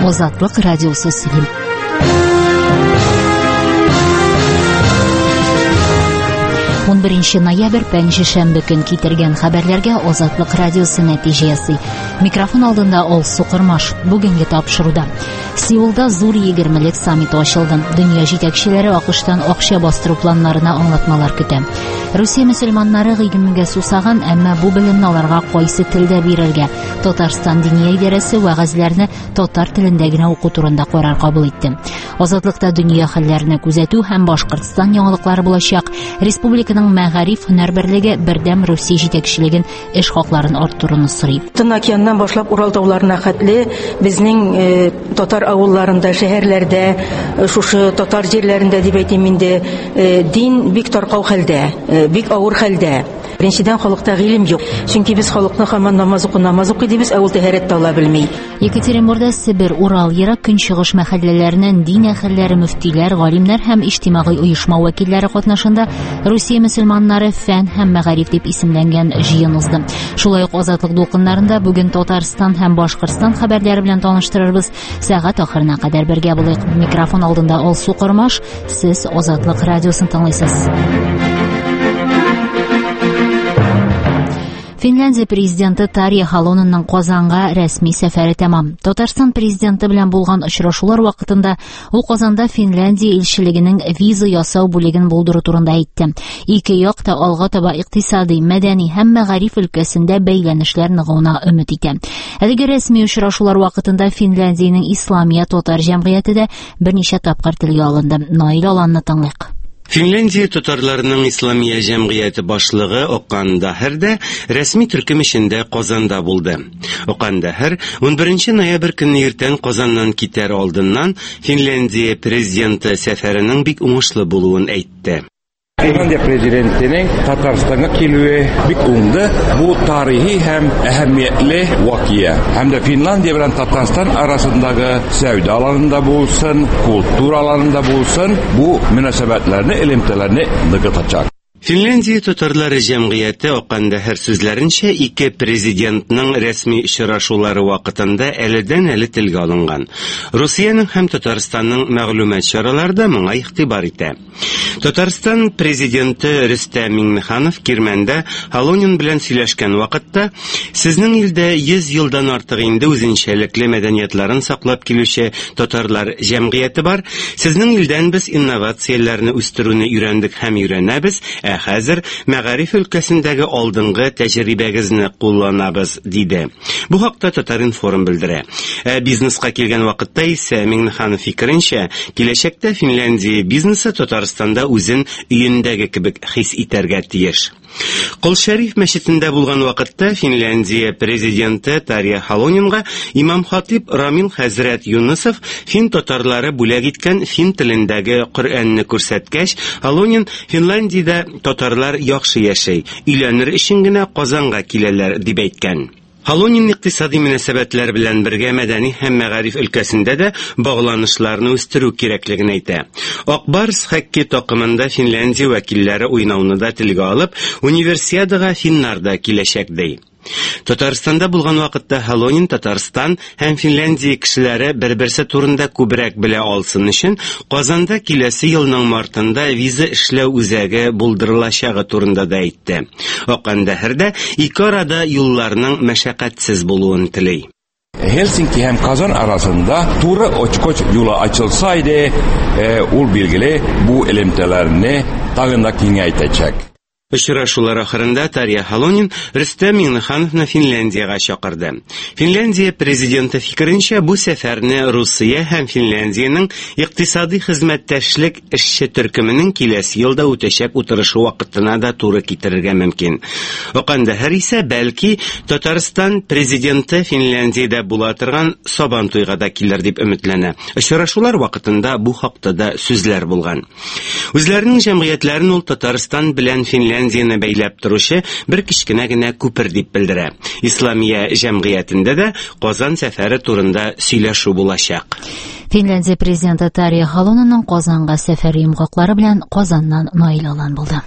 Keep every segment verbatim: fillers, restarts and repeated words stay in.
Азатлык радиосы сөйлим. он беренче ноябрь пәнҗешәмбе көн китергән хәбәрләргә Азатлык радиосы нәтиҗәсе. Микрофон алдында Ол Сукырмаш. Бүгенге тапшыруда Сеулда зур егермелек саммиты ачылды. Дөнья җитәкчеләре АКШтан акча бастыру планнарына аңлатмалар көтә. Русия мөселманнары гыйлемгә сусаган, әмма бу белемне аларга кайсы телдә бирергә? Татарстан диния идарәсе вәгазьләрне татар телендә генә уку турында карар кабул итте. Азатлыкта дөнья хәлләренә күзәтү һәм Башкортстан яңалыклары булачак. Республиканың мәгариф һөнәр берлеге бердәм Русия җитәкчелеген эш хакларын арттыруны сорый. Тын океаннан башлап Урал тауларына хәтле безнең э, татар авылларында, шәһәрләрдә, шушы татар җирләрендә дип әйтим инде, э, дин бик таркау хәлдә, э, бик авыр хәлдә. Беренчедән халыкта гыйлем юк. Чөнки без халыкны һаман намаз уку, намаз уку дибез, ә ул тәһарәт ала белми. Екатеринбургда Себер, Урал, Ерак көнчыгыш мәхәлләләреннән дин әһелләре, мөфтиләр, галимнәр һәм иҗтимагый оешма вәкилләре катнашында Русия мөселманнары фән һәм мәгариф дип исемләнгән җыен узды. Шулай ук Азатлык дулкыннарында бүген Татарстан һәм Башкортстан хәбәрләре белән таныштырырбыз. Сәгать ахырына кадәр бергә булыйк. Микрофон алдында Ол Сукырмаш, сез Азатлык радиосын тыңлыйсыз. Финляндия президенты Тария Халоненның Казанга рәсми сәфәре тәмам. Татарстан президенты белән булган очрашулар вакытында ул Казанда Финляндия илчелегенең виза ясау бүлеген булдыру турында әйтте. Ике як та алга таба икътисади, мәдәни һәм мәгариф өлкәсендә бәйләнешләр ныгуына өмет итә. Әлеге рәсми очрашулар вакытында Финляндиянең Исламия татар җәмгыяте дә берничә тапкыр телгә алынды. Наил Аланны тыңлыйк. Финляндия татарларының Исламия җәмгыяте башлыгы Окан Дахир дә рәсми төркем эшендә Казанда булды. Окан Дахир он беренче ноябрь көнне иртән Казаннан китәр алдыннан Финляндия президенты сәфәренең бик уңышлы булуын әйтте. Финляндия президентының Татарстанга килүе бик уңды. Бу тарихи һәм әһәмиятле вакыя. Һәм дә Финляндия белән Татарстан арасындагы сәүдә аланында булсын, культура аланында булсын, бу мөнәсәбәтләрне, элемтәләрне ныгытачак. Финляндия татарлары җәмгыяте Окан Дахир сүзләренчә ике президентның рәсми очрашулары вакытында әледән әле телгә алынган. Русиянең һәм Татарстанның мәгълүмат чараларында моңа игътибар итә. Татарстан президенты Рөстәм Миңнеханов Кирмәндә Халонин белән сөйләшкән вакытта, сезнең илдә йөз елдан артык инде үзенчәлекле мәдәниятларын саклап килүче татарлар җәмгыяте бар. Сезнең илдән без инновацияләрне үстерүне өйрәндек һәм өйрәнәбез. Ә хәзер мәгариф өлкәсендәге алдынгы тәҗрибәгезне кулланабыз, диде. Бу хакта Татар-информ белдерә. Ә бизнеска килгән вакытта исә Миңнеханов фикеренчә, киләчәктә Финляндия бизнесы Татарстанда үзен өендәге кебек хис итәргә тиеш. Кол Шәриф мәчетендә булган вакытта Финляндия президенты Тария Халонинга имам-хатиб Рамил хәзрәт Юнысов фин татарлары бүләк иткән фин телендәге Коръәнне күрсәткәч, Халонин Финляндиядә татарлар яхшы яшәй, өйләнер өчен генә Казанга киләләр дип әйткән. Халонин икътисади мөнәсәбәтләр белән бергә мәдәни һәм мәгариф өлкәсендә дә багланышларны үстерү кирәклеген әйтә. Акбарс хоккей такымында Финляндия вәкилләре уйнауны да телгә алып, универсиадага финнар да киләчәк ди. Татарстанда булган вакытта Халонин Татарстан һәм Финляндия кешеләре бер-берсе турында күбрәк белә алсын өчен Казанда киләсе елның мартында виза эшләү үзәге булдырылачагы турында да әйтте. Окан Дахир дә ике арада юлларның мәшәкатьсез булуын тели. Helsinki һәм Казан арасында туры очкоч юлы ачылса иде, э, ул билгеле бу элемтәләрне тагын да киңәйтәчәк. Очрашулар ахырында Тария Халонин Рөстәм Миңнехановны Финляндиягә чакырды. Финляндия президенты фикеренчә, бу сәфәрне Русия һәм Финляндиянең икътисади хезмәттәшлек эшче төркеменең киләсе елда үтәчәк утырышы вакытына да туры китерергә мөмкин. Окан Дахир исә бәлки Татарстан президенты Финляндиядә була торган Сабан туйга да килер дип өметләнә. Очрашулар вакытында бу хакта да сүзләр булган. Үзләренең җәмгыятьләрен ул Татарстан белән Финляндия Финляндияны бәйләп торучы бер кичкенә генә күпер дип белдерә. Исламия җәмгыятендә дә Казан сәфәре турында сөйләшү булачак. Финляндия президенты Тария Халоненның Казанга сәфәре йомгаклары белән Казаннан Наил Алан булды.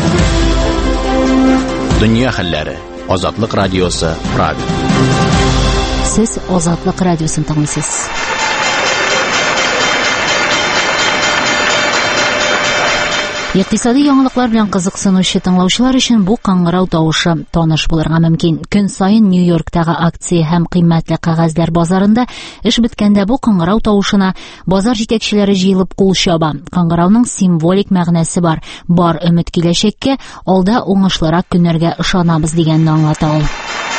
Дөнья хәлләре. Азатлык радиосы Прага. Сез Азатлык радиосын тыңлыйсыз. Икътисади яңалыклар белән кызыксынучы тыңлаучылар өчен бу каңгырау тавышы таныш булырга мөмкин. Көн сайын Нью-Йорктагы акция һәм кыйммәтле кәгазьләр базарында эш биткәндә бу каңгырау тавышына базар җитәкчеләре җыелып кул чаба. Каңгырауның символик мәгънәсе бар. Бар өмет киләчәккә, алда уңышлырак көннәргә ышанабыз дигәнне аңлата ул.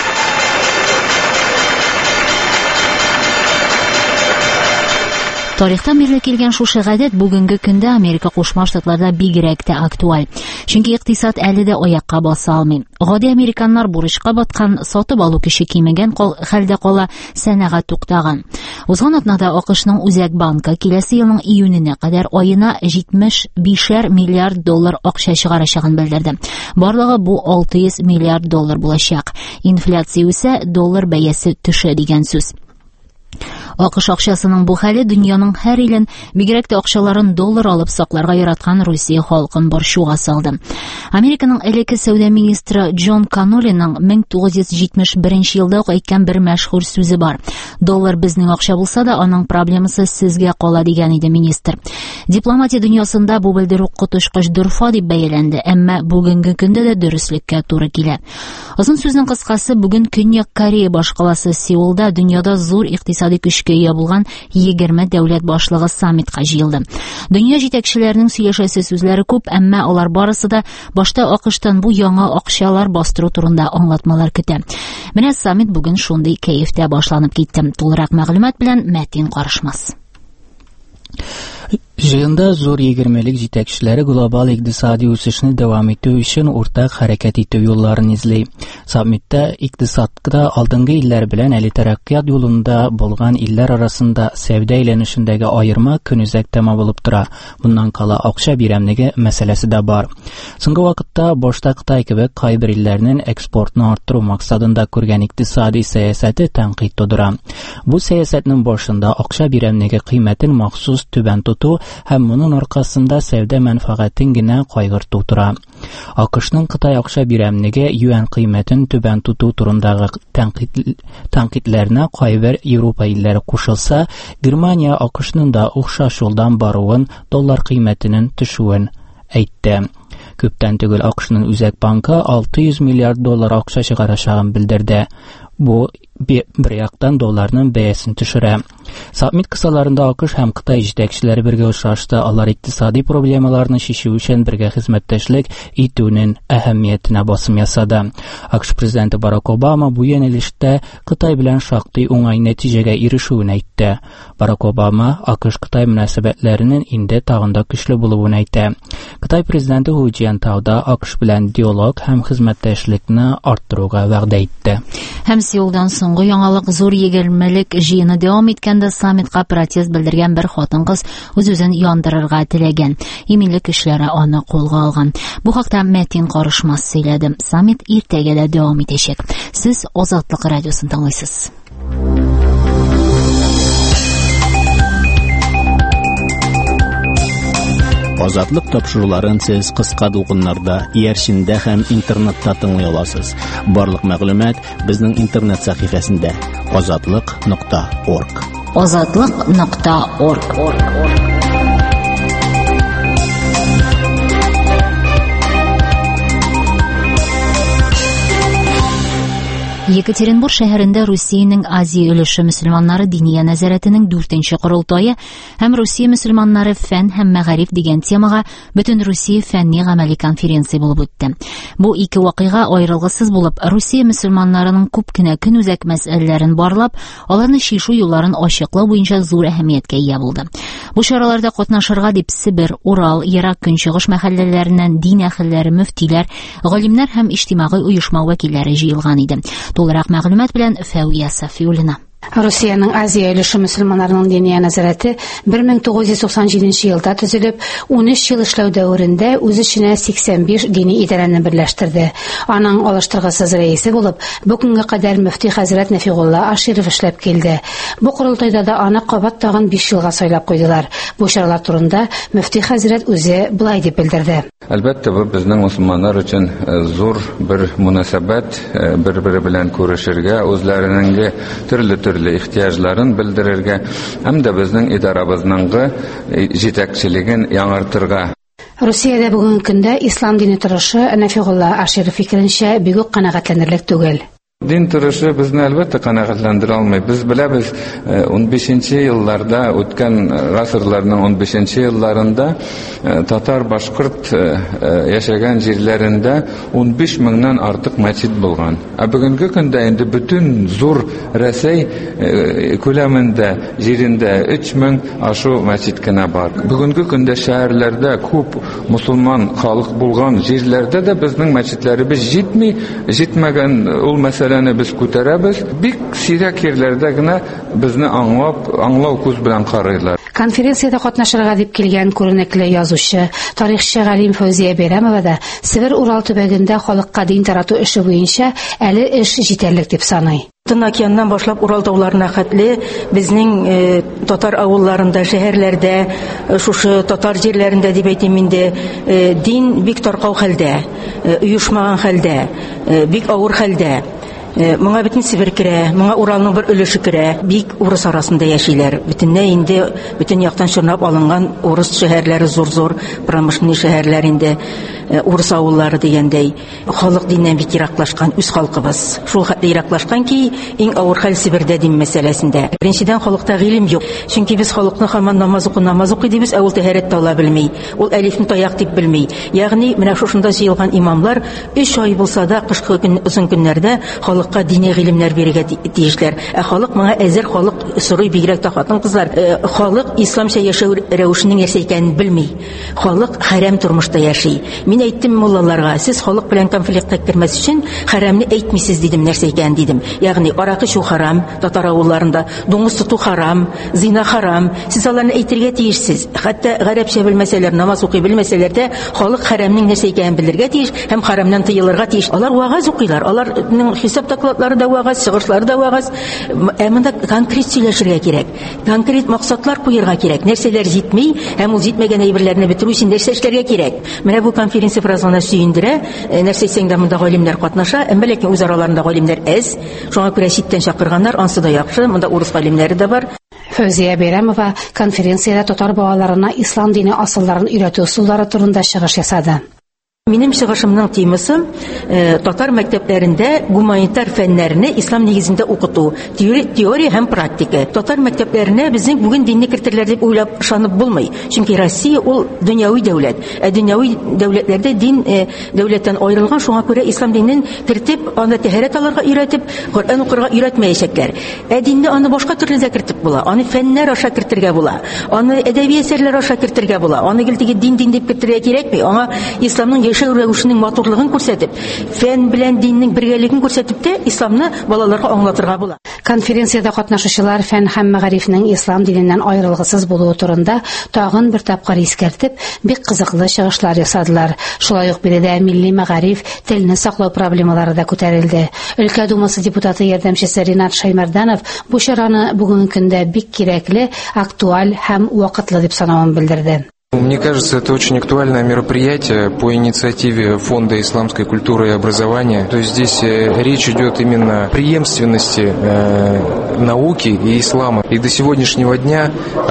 Тарихтан бирле килгән шушы гадәт бүгенге көндә Америка Кушма Штатларда бигрәк тә актуаль. Чөнки икътисад әле дә аякка баса алмый. Гади американнар бурычка баткан, сатып алу көче кимегән хәлдә кала, сәнәгать туктаган. Узган атнада АКШның Үзәк банкы киләсе елның июненә кадәр аена җитмеш биш миллиард доллар акча чыгарачагын белдерде. Барлыгы бу алты йөз миллиард доллар булачак. Инфляция үсә, доллар бәясе төшә дигән сүз. АКШ акчасының бу хәле дөньяның һәр илен, бигрәк тә акчаларын доллар алып сакларга яраткан Русия халкын борчуга салды. Американың элекке сәүдә министры Джон Каннолиның мең тугыз йөз җитмеш беренче елда ук әйткән бер мәшһүр сүзе бар. Доллар безнең акча булса да, аның проблемасы сезгә кала дигән иде министр. Дипломатия дөньясында бу белдерү котышкыч дөрфа дип бәяләнде, әмма бүгенге көндә дә дөреслеккә туры килә. Озын сүзнең кыскасы, бүген Көньяк Корея башкаласы Сеулда дөньяда зур икътисади көчкә ия булган егерме дәүләт башлыгы саммитка җыелды. Дөнья җитәкчеләренең сөйләшәсе сүзләре күп, әмма алар барысы да башта АКШтан бу яңа акчалар бастыру турында аңлатмалар көтә. Менә саммит бүген шундый кәефтә башланып китте. Тулырак мәгълүмат белән Мәтин Карышмас. Җыенда зур егермелек җитәкчеләре глобаль икътисади үсешне дәвам итү өчен уртак хәрәкәт итү юлларын изли. Саммитта икътисадта алдынгы илләр белән әле тәрәккыят юлында булган илләр арасында сәүдә әйләнешендәге аерма көнүзәк тема булып тора. Bundan кала акча биремлеге мәсьәләсе дә бар. Соңгы вакытта башта Кытай кебек кайбер илләрнең экспортны арттыру максатында күргән икътисади сәясәте тәнкыйть тудыра. Бу сәясәтнең башында акча биремлеге кыйммәтен махсус түбән тоту һәм моның аркасында сәүдә мәнфәгатен генә кайгырту тора. АКШның Кытай акча биремлеге юань кыйммәтен түбән тоту турындагы тәнкыйтьләренә кайбер Европа илләре кушылса, Германия АКШның да охшаш юлдан баруын, доллар кыйммәтенең төшүен әйтте. Күптән түгел АКШның Үзәк банкы алты йөз миллиард доллар акча чыгарачагын белдерде. Бу бер яктан долларның бәясен төшерә. Саммит кысаларында АКШ һәм Кытай җитәкчеләре бергә очрашты. Алар икътисади проблемаларны чишү өчен бергә хезмәттәшлек итүнең әһәмиятенә басым ясады. АКШ президенты Барак Обама бу юнәлештә Кытай белән шактый уңай нәтиҗәгә ирешүен әйтте. Барак Обама АКШ-Кытай мөнәсәбәтләренең инде тагын да көчле булуын әйтә. Кытай президенты Ху Цзиньтауда АКШ белән диалог һәм хезмәттәшлекне арттыруга вәгъдә итте. Һәм Сеулдан соңгы яңалык зур егермелек җыены дәвам иткәндә саммитка протест белдергән бер хатын-кыз үз-үзен яндырырга теләгән. Иминлек кешеләре аны кулга алган. Бу хакта Мәтин Карышмас сөйләде. Саммит иртәгә дә дәвам итәчәк. Сез Азатлык радиосын тыңлыйсыз. Азатлык тапшыруларын сез кыска дулкыннарда, иярчендә һәм интернетта тыңлый аласыз. Барлык мәгълүмат безнең интернет сәхифәсендә азатлык нокта орг. азатлык нокта орг. Екатеринбург шәһәрендә Русиянең Азия өлеше мөселманнары диния нәзарәтенең дүртенче корылтайы һәм Русия мөселманнары фән һәм мәгариф дигән темага бөтен Русия фәнни-гамәли конференция булып үтте. Бу ике вакыйга аерылгысыз булып, Русия мөселманнарының күп кенә көнүзәк мәсьәләләрен барлап, аларны чишү юлларын ачыклау буенча зур әһәмияткә ия булды. Бу чараларда катнашырга дип Себер, Урал, Ерак Көнчыгыш мәхәлләләреннән дин әһелләре, мөфтиләр, галимнәр һәм иҗтимагый оешма вәкилләре җыелган иде. Тулырак мәгълүмат белән Фәвия Сафиуллина. Русиянең Азия өлеше мөселманнарының дини нәзарәте мең тугыз йөз туксан җиденче елда төзелеп, ун өч ел эшләү дәверендә үз эченә сиксән биш дини идарәне берләштерде. Аның алыштыргысыз рәисе булып, бу көнгә кадәр мөфти хәзрәт Нәфигулла Аширов эшләп килде. Бу корылтайда да аны кабат тагын биш елга сайлап куйдылар. Бу чаралар турында мөфти хәзрәт үзе булай дип белдерде. Әлбәттә, бу безнең мөселманнар өчен зур бер мөнәсәбәт, бер-бер белән күрешергә, үзләренең төрле төрле ихтияҗларын белдерергә һәм дә безнең идарабызның җитәкчелеген яңартырга. Русиядә бүгенге көндә ислам дине торышы Нафигулла Аширов фикеренчә бик үк канәгатьләнерлек түгел. Дин торышы безне әлбәттә канәгатьләндерә алмый. Без беләбез, унбишенче елларда, үткән гасырларның унбишенче елларында татар, башкорт яшәгән җирләрендә унбиш меңнән артык мәчет булган. Ә бүгенге көндә инде бөтен зур Рәсәй күләмендә җирендә өч мең ашу мәчет кенә бар. Бүгенге көндә шәһәрләрдә күп мусулман халык булган җирләрдә дә безнең мәчетләребез җитми, җитмәгән ул мәсьәлә biz күтәрәбез. Бик сирәк ерләрдә генә безне аңлап, аңлау күз белән карыйлар. Конференциядә катнашырга дип килгән күренекле язучы, тарихчы Галим Фәүзия Бәйрәмова да Себер Урал төбәгендә халыкка дин тарату эше буенча әле эш җитәрлек дип саный. Тын океаннан башлап Урал тауларына хәтле безнең э, татар авылларында, шәһәрләрдә, шушы татар җирләрендә дип әйтим инде, э, дин бик таркау хәлдә, э, оешмаган хәлдә, э, бик авыр хәлдә. Моңа бөтен Себер керә, моңа Уралның бер өлеше керә. Бик урыс арасында яшиләр. Бөтенләй инде бөтен яктан чорнап алынган урыс шәһәрләре, зур-зур промышленный шәһәрләр инде, урыс авыллары дигәндәй. Халык диннән бик ераклашкан үз халкыбыз. Шул хәтле ераклашкан ки, иң авыр хәл Себердә дин мәсьәләсендә. Беренчедән халыкта гыйлем юк. Чөнки біз халыкны һаман намаз уку, намаз уку дибез, ә ул тәһарәт та ала белми. Ул әлифне таяк дип белми. Ягъни менә шушында җыелган имамлар өч ай булса да кышкы көн, озын көннәрдә халыкка дини гыйлемнәр бирергә тиешләр. Ә халык моңа әзер, халык сорый, бигрәк тә хатын-кызлар. Халык исламча яшәү рәвешенең нәрсә икәнен белми. Халык хәрәм тормышта яши. Мин әйттем муллаларга, сез халык белән конфликтка кирмәс өчен хәрәмне әйтмисез дидем, нәрсә икәнен дидем. Ягъни аракы шу харам, татар авылларында, дуңгыз тоту харам, зина харам. Сез аларны әйтергә тиешсез. Хәтта гарәпчә белмәсәләр, намаз укый белмәсәләр дә, халык хәрәмнең нәрсә икәнен белергә тиеш һәм хәрәмнән тыелырга тиеш. Алар вагаз укыйлар, аларның хисап докладлары да вагаз, чыгышлары да вагаз. Ә монда конкрет сөйләшергә кирәк. Конкрет максатлар куярга кирәк. Нәрсәләр җитми, һәм ул җитмәгән әйберләрне бетерү өчен нәрсә эшләргә кирәк. Менә бу конференция фразаны сөендерә. Нәрсә әйтсәң дә монда галимнәр катнаша, әмма ләкин үз араларында галимнәр әз. Шуңа күрә читтән чакырганнар, ансы да яхшы. Монда урыс галимнәре дә бар. Фәүзия Бәйрәмова конференциядә татар балаларына ислам дине асылларын өйрәтү усуллары турында чыгыш ясады. Минем чыгышымның темасы э, татар мәктәпләрендә гуманитар фәннәрне ислам нигезендә укыту, теория, теория һәм практика. Татар мәктәпләренә безнең бүген динне кертерләр дип уйлап ышанып булмый. Чөнки Россия ул дөньяви дәүләт. Ә дөньяви дәүләтләрдә дин э, дәүләттән аерылган, шуңа күрә ислам динен кертеп, аны тәһарәт алырга өйрәтеп, Коръән укырга өйрәтмәячәкләр. Ә динне аны башка төрле дә кертеп була. Аны фәннәр аша кертергә була. Аны әдәби әсәрләр аша кертергә була. Аны гелтеге дин дин дип кертергә кирәкми. Аңа исламның яшәү рәвешенең матурлыгын күрсәтеп, фән белән диннең бергәлеген күрсәтеп тә исламны балаларга аңлатырга була. Конференциядә катнашучылар фән һәм мәгарифнең ислам диненнән аерылгысыз булуы турында тагын бер тапкыр искәртеп, бик кызыклы чыгышлар ясадылар. Шулай ук биредә милли мәгариф, телне саклау проблемалары да күтәрелде. Өлкә думасы депутаты ярдәмчесе Ринат Шаймарданов бу чараны бүгенге көндә бик кирәкле, актуаль һәм вакытлы дип санавын белдерде. Мне кажется, это очень актуальное мероприятие по инициативе Фонда исламской культуры и образования. То есть здесь речь идет именно о преемственности э, науки и ислама. И до сегодняшнего дня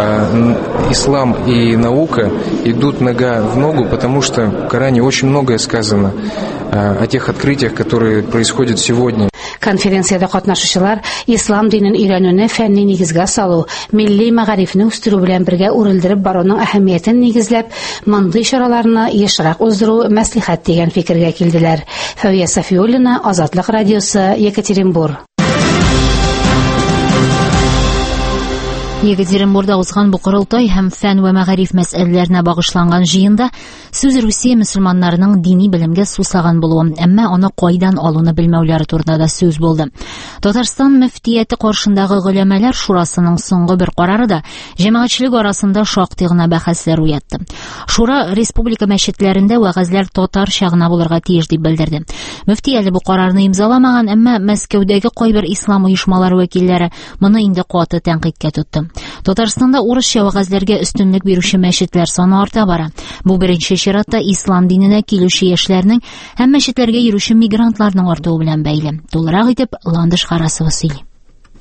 э, ислам и наука идут нога в ногу, потому что в Коране очень многое сказано э, о тех открытиях, которые происходят сегодня. Конференциядә катнашучылар ислам динен өйрәнүне фәнни нигезгә салу, милли мәгарифне үстерү белән бергә үрелдереп баруның әһәмиятен нигезләп, мондый чараларны ешрак уздыру мәслихәт дигән фикергә килделәр. Фәвия Сафиуллина, Азатлык радиосы, Екатеринбург. Екатеринбургда узган бу курултай һәм фән ва мәгариф мәсьәләләренә багышланган җыенда сүз Русия мөселманнарының дини белемгә сусаган булуы, әмма аны кайдан алуны белмәүләре турында да сүз булды. Татарстан мөфтияте каршындагы гөләмәләр шурасының соңгы бер карары да җәмәгатьчелек арасында шактый гына бәхәсләр уятты. Шура республика мәчетләрендә вәгазьләр татарча гына булырга тиеш дип белдерде. Мөфти әле бу карарны имзаламаган, әмма Мәскәүдәге кайбер ислам оешмалары вәкилләре моны инде каты тәнкыйтькә тотты. Татарстанда урысча вәгазьләргә өстенлек бирүче мәчетләр саны арта бара. Бу беренче чиратта ислам диненә килүче яшьләрнең һәм мәчетләргә йөрүче мигрантларның артуы белән бәйле. Тулырак итеп Ландыш Харасова сөйли.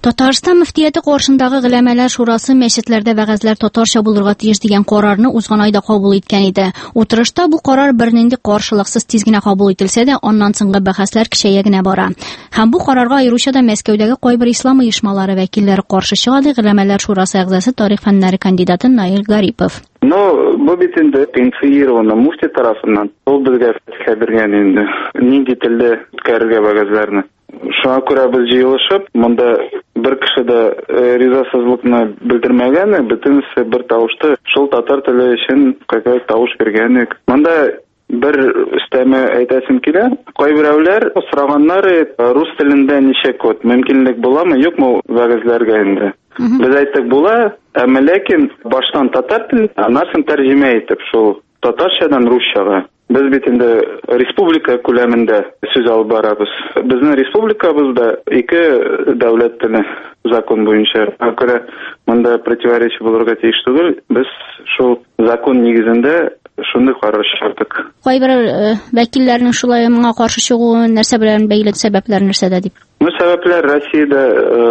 Татарстан мөфтияте каршындагы гөләмәләр шурасы мәчетләрдә вәгазьләр татарча булырга тиеш дигән карарны узган айда кабул иткән иде. Утырышта бу карар бернинди каршылыксыз тиз генә кабул ителсә дә, аннан соңгы бәхәсләр кичәя генә бара. Һәм бу карарга аеруча да Мәскәүдәге кайбер ислам оешмалары вәкилләре каршы чыга, ди гөләмәләр шурасы әгъзасы, тарих фәннәре кандидаты Наил Гарипов. Но бу бит инде инициировано муфти тарафыннан. Ул безгә фәтха биргән инде. Нинди телдә үткәрергә вәгазьләрне. Шуңа күрә без җыелышып, монда бер кеше дә ризасызлыкны белдермәгән, бөтенесе бер тавышты шул татар теле өчен кайбер тавыш биргән. Монда бер өстәмә әйтәсем килә. Кайберәүләр сораганнар, рус телендә ничә код, мөмкинлек буламы, юкмы вәгазьләргә инде. Без әйттек була, әмма ләкин баштан татар телен, аннан тәрҗемә итеп шул татарчадан русчага. Без бит инде республика күләмендә сүз алып барабыз. Безнең республикабызда ике дәүләт теле закон буенча. Акыра монда противоречие булырга тиеш түгел. Без шул закон нигезендә шундый карар чыгардык. Кайбер вәкилләрнең шулай моңа каршы чыгуы нәрсә белән бәйле, сәбәпләр нәрсәдә дип? Бу сәбәпләр Россиядә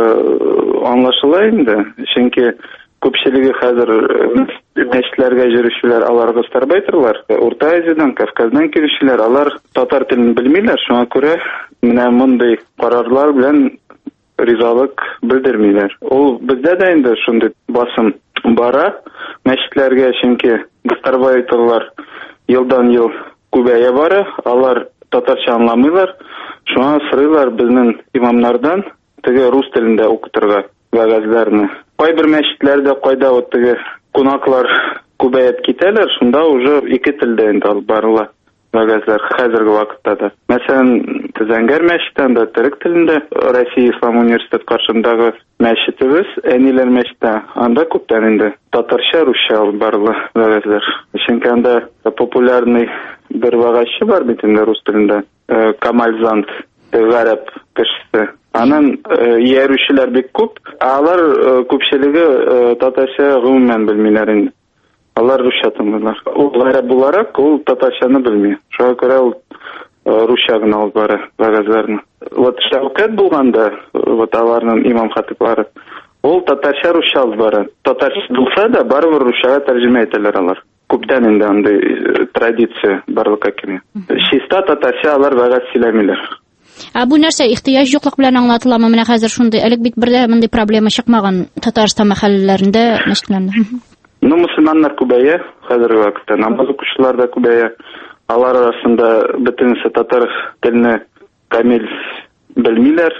аңлашыла инде. Чөнки күпчелеге хәзер мәчетләргә йөрүчеләр, алар гастарбайтерлар, Урта Азиядан, Кавказдан килүчеләр, алар татар телен белмиләр. Шуңа күрә менә мондый карарлар белән ризалык белдермиләр. Ул бездә дә инде шундый басым бара мәчетләргә, чөнки гастарбайтерлар елдан-ел күбәя бара, алар татарча аңламыйлар. Шуңа сорыйлар безнең имамнардан теге рус телендә укытырга вәгазьләрне. Кайбер мәчетләрдә кайда вот теге кунаклар күбәеп китәләр, шунда уже ике телдә инде алып барыла вәгазьләр хәзерге вакытта да. Мәсәлән, Зәңгәр мәчетендә төрек телендә Россия Ислам университеты каршындагы мәчетебез, Әниләр мәчете, анда күптән инде татарча, русча алып барыла вәгазьләр. Чөнки анда популярный бер вәгазьче бар бит инде рус телендә, Камальзант, гарәп кешесе. Аның иярүчеләр бик күп, алар күпчелеге татарча гомумән белмиләр инде. Алар русча тыңлыйлар. Ул гарәп буларак, ул татарчаны белми. Шуңа күрә ул русча гына алып бара вәгазьләрне. Вот Шәүкәт булганда, вот аларның имам хатиблары, ул татарча, русча алып бара. Татарча булса да, барыбер русчага тәрҗемә итәләр алар. Күптән инде андый традиция барлыкка килә. Чиста татарча алар вәгазь сөйләмиләр. А бу нәрсә ихтыяҗ юклык белән аңлатыламы? Менә хәзер шундый, элек бит бердә мондый проблема чыкмаган Татарстан мәхәлләләрендә, мәчетләрендә. Ну, мусульманнар күбәя, хәзерге вакытта намаз укучылар да күбәя. Алар арасында бөтенесе татар телене камил белмиләр.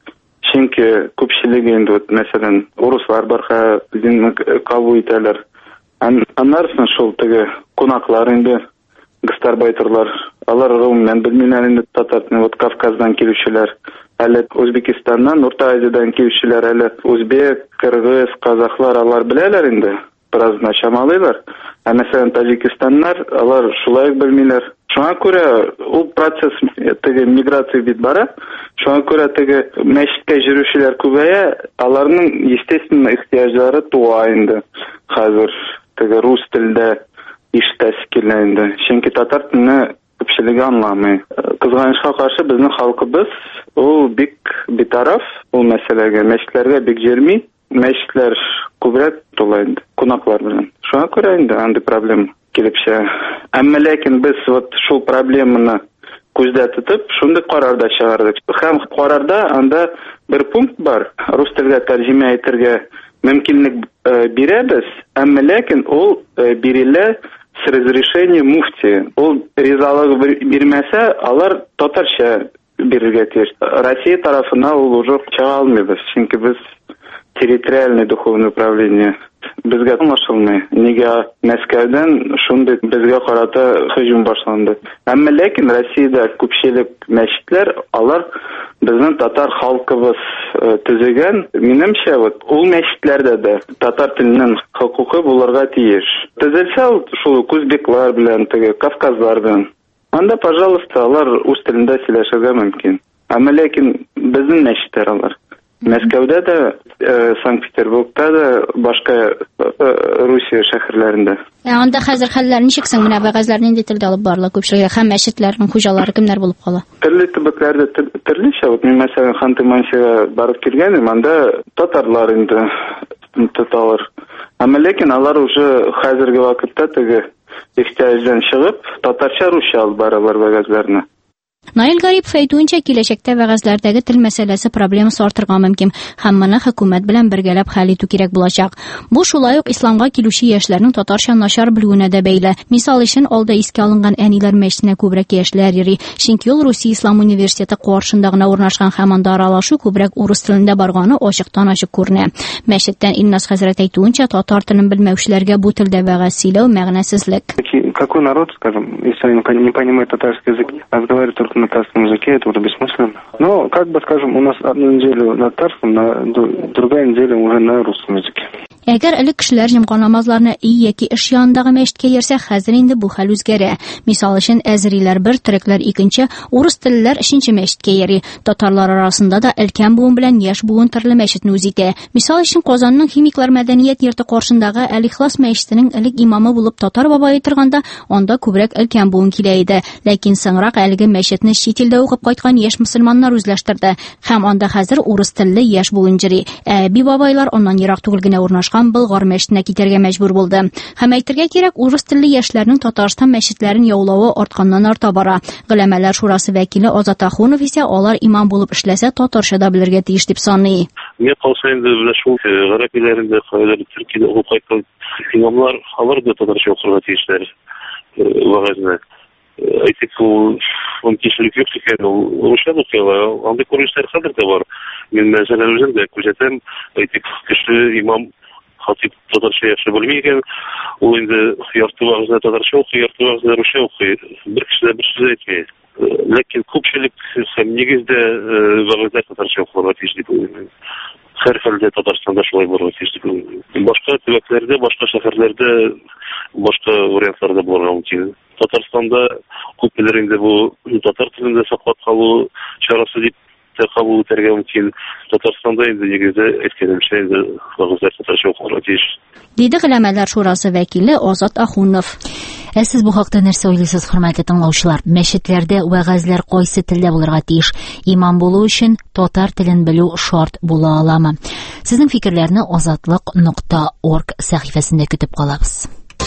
Чөнки күпчелеге инде, вот, мәсәлән, урыслар барга динне кабул итәләр. Аннарсын шул теге кунаклар инде, гастарбайтерлар, алар гомумән белмиләр инде татар телен. Вот Кавказдан килүчеләр, әле Үзбекстаннан, Урта Азиядан килүчеләр, әле үзбек, кыргыз, казаклар, алар беләләр инде. Бераз начамалыйлар. Ә мәсәлән Таҗикистаннар, алар шулай белмиләр. Шуңа күрә ул процесс теге миграция бит бара. Шуңа күрә теге мәчеткә йөрүчеләр күбәя, аларның естественно ихтияҗлары туа инде. Хәзер теге рус телендә ишетәсе килә инде. Чөнки татар телене күпчелеге аңламый. Кызганычка каршы безнең халкыбыз ул бик битараф ул мәсьәләгә, мәчетләргә бик йөрми. Мәчетләр күбрәк тула инде кунаклар белән. Шуңа күрә инде андый проблема килеп чыга. Әмма ләкин без вот шул проблеманы күздә тотып, шундый карарда чыгардык. Һәм карарда анда бер пункт бар. Рус телгә тәрҗемә итәргә мөмкинлек бирәбез, әмма ләкин ул бирелә с разрешения муфти. Ул ризалык бирмәсә, алар татарча бирергә тиеш. Россия тарафына ул уже чыга алмыйбыз, чөнки без территориальное духовное управление безгә аңлашылмый. Нигә Мәскәүдән шундый безгә карата һөҗүм башланды. Әмма ләкин Россиядә күпчелек мәчетләр, алар безнең татар халкыбыз төзегән. Минемчә, вот ул мәчетләрдә дә татар теленең хокукы булырга тиеш. Төзелсә шул үзбеклар белән, теге кавказлар белән, анда, пожалуйста, алар үз телендә сөйләшергә мөмкин. Әмма ләкин безнең мәчетләр алар. Мәскәүдә дә, Санкт-Петербургта да, башка Русия шәһәрләрендә. Анда хәзер хәлләр ничек соң? Менә вәгазьләр нинди телдә алып барыла күпчелеге һәм мәчетләрнең хуҗалары кемнәр булып кала? Төрле төбәкләрдә төрлечә. Вот мин мәсәлән Ханты-Мансийга барып килгәнем, анда татарлар инде тоталар. Әмма ләкин алар уже хәзерге вакытта теге ихтияҗдан чыгып, татарча-русча алып баралар вәгазьләрне. Наил Гарипов әйтүенчә, киләчәктә вәгазьләрдәге тел мәсьәләсе проблемасы артырга мөмкин һәм моны хөкүмәт белән бергәләп хәл итү кирәк булачак. Бу шулай ук исламга килүче яшьләрнең татарча начар белүенә дә бәйле. Мисал өчен, алда искә алынган әниләр мәчетенә күбрәк яшьләр йөри. Чөнки ул Русия Ислам университеты каршында гына урнашкан һәм анда аралашу күбрәк урыс телендә барганы ачыктан-ачык күренә. Мәчеттән Илназ хәзрәт әйтүенчә, татар телен белмәүчеләргә бу телдә вәгазь сөйләү мәгънәсезлек. Какой народ, скажем, если они не понимают татарский язык, разговаривают только на татарском языке, это уже бессмысленно. Но, как бы, скажем, у нас одну неделю на татарском, на другая неделя уже на русском языке. Әгәр элек кешеләр җомга намазларны ий яки эш янындагы мәчеткә йөрсә, хәзер инде бу хәл үзгәрә. Мисал өчен, әзриләр бер, төрекләр икенче, урыс теллеләр өченче мәчеткә йөри. Татарлар арасында да өлкән буын белән яшь буын төрле мәчетне үз итә. Мисал өчен, Казанның химиклар мәдәният йорты каршындагы Әл-Ихлас мәчетенең элек имамы булып татар бабай торганда, анда күбрәк өлкән буын килә иде. Ләкин соңрак әлеге мәчетне чит илдә укып кайткан яшь мөселманнар үзләштерде һәм анда хәзер урыс телле яшь буын йөри. Әби бабайлар оннан ерак түгел генә урнашкан Болгар мәчетенә китәргә мәҗбүр булды. Һәм әйтергә кирәк, урыс телле яшьләрнең Татарстан мәчетләрен яулавы артканнан арта бара. Гөләмәләр шурасы вәкиле Азат Ахунов исә алар имам булып эшләсә, татарча да белергә тиеш дип саный. Мен калса инде менә шул гарәп илләрендә, хәзер Төркиядә укып кайткан имамлар алар да татарча укырга тиешләр. Вәгазьне әйтик, ул мөмкинлек юк икән, ул русча укыйлар. Андый күренешләр хәзер дә бар. Мин мәсәлән үзем дә күзәтәм, әйтик, кеше имам хатип татарча яхшы белмәгән, ул инде ярты вакытында татарча укый, ярты вакытында русча укый. Бер кеше дә бер сүз әйтмәй. Ләкин күпчелек һәм нигездә вакытта татарча укырга тиеш дип уйлыйм. Һәр хәлдә Татарстанда шулай булырга тиеш дип уйлыйм. Башка төбәкләрдә, башка шәһәрләрдә башка вариантларда булырга мөмкин. Татарстанда күпләр инде бу татар телендә саклап калу чарасы дип кабул итәргә мөмкин. Татарстанда инде нигездә әйткәнемчә инде вакытлар татарча укырга тиеш. Диде Гөләмәләр шурасы вәкиле Азат Ахунов. Ә сез бу хакта нәрсә уйлыйсыз, хөрмәтле тыңлаучылар? Мәчетләрдә вәгазьләр кайсы телдә булырга тиеш? Имам булу өчен татар телен белү шарт була аламы? Сезнең фикерләрне азатлык нокта орг сәхифәсендә көтеп калабыз.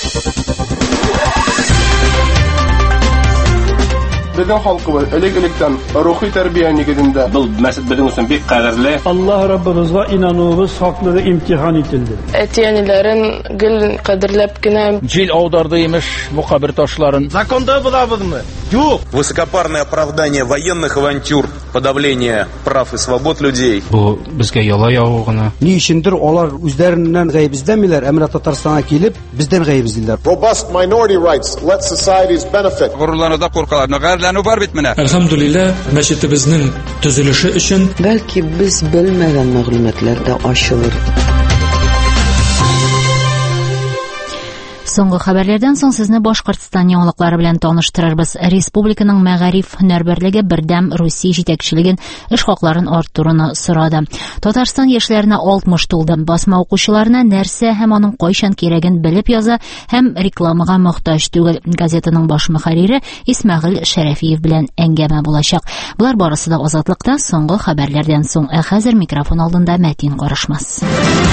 Безнең халкыбыз элек-электән рухи тәрбия нигезендә. Бу мәсәл безнең өчен бик кадерле. Аллаһ Раббыбызга инануыбыз хаклыгы имтихан ителде. Әтиәниләрен гел кадерләп кенә җил аударды имеш бу кабер ташларын. Законда булабызмы? Юк. Высокопарное оправдание военных авантюр, подавление прав и свобод людей. Бу безгә яла ягу гына. Ни өчендер алар үзләреннән гаеп эзләмиләр, әмма Татарстанга килеп бездән гаеп эзлиләр. Robust minority rights let societies benefit. Горурлануда куркалар, нәгәрләнү бар бит менә. Әлхәмдүлилләh, мәчетебезнең төзелеше өчен бәлки без белмәгән мәгълүматлар да ачылыр. Соңгы хәбәрләрдән соң сезне Башкортстан яңалыклары белән таныштырырбыз. Республиканың мәгариф һөнәрберлеге бердәм Русия җитәкчелеген эш хакларын арттыруны сорады. Татарстан яшьләренә алтмыш тулды. Басма укучыларына нәрсә һәм аның кайчан кирәген белеп яза һәм рекламага мохтаҗ түгел. Газетаның баш мөхәррире Исмәгыйль Шәрәфиев белән әңгәмә булачак. Булар барысы да Азатлыкта соңгы хәбәрләрдән соң. Ә хәзер микрофон алдында Мәтин Карышмас.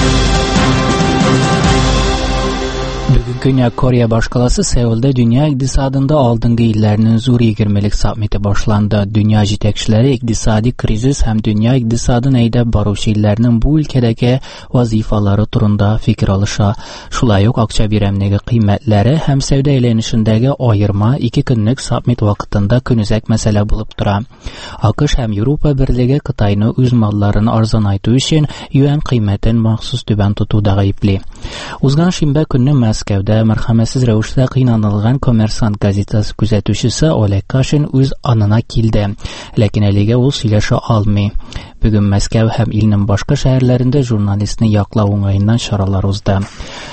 Бүгенге Корея башкаласы Сеулда дөнья икътисадында алдынгы илләрнең зур егермелек саммиты башланды. Дөнья җитәкчеләре икътисади кризис һәм дөнья икътисадын әйдәп баручы илләрнең бу өлкәдәге вазифалары турында фикер алыша. Шулай ук акча биремнеге кыйммәтләре һәм сәүдә әйләнешендәге аерма ике көнлек саммит вакытында көнүзәк мәсьәлә булып тора. АКШ һәм Европа берлеге Кытайны үз малларын арзанайту өчен юань кыйммәтен махсус түбән тотуда гаепли. Узган шимбә көнне Мәскәүдә мәрхәмәтсез рәвештә кыйнанылган Коммерсант газетасы күзәтүчесе Олег Кашин үз анына килде. Ләкин әлегә ул сөйләшә алмый. Бүген Мәскәү һәм илнең башка шәһәрләрендә журналистны яклау уңаеннан чаралар узды.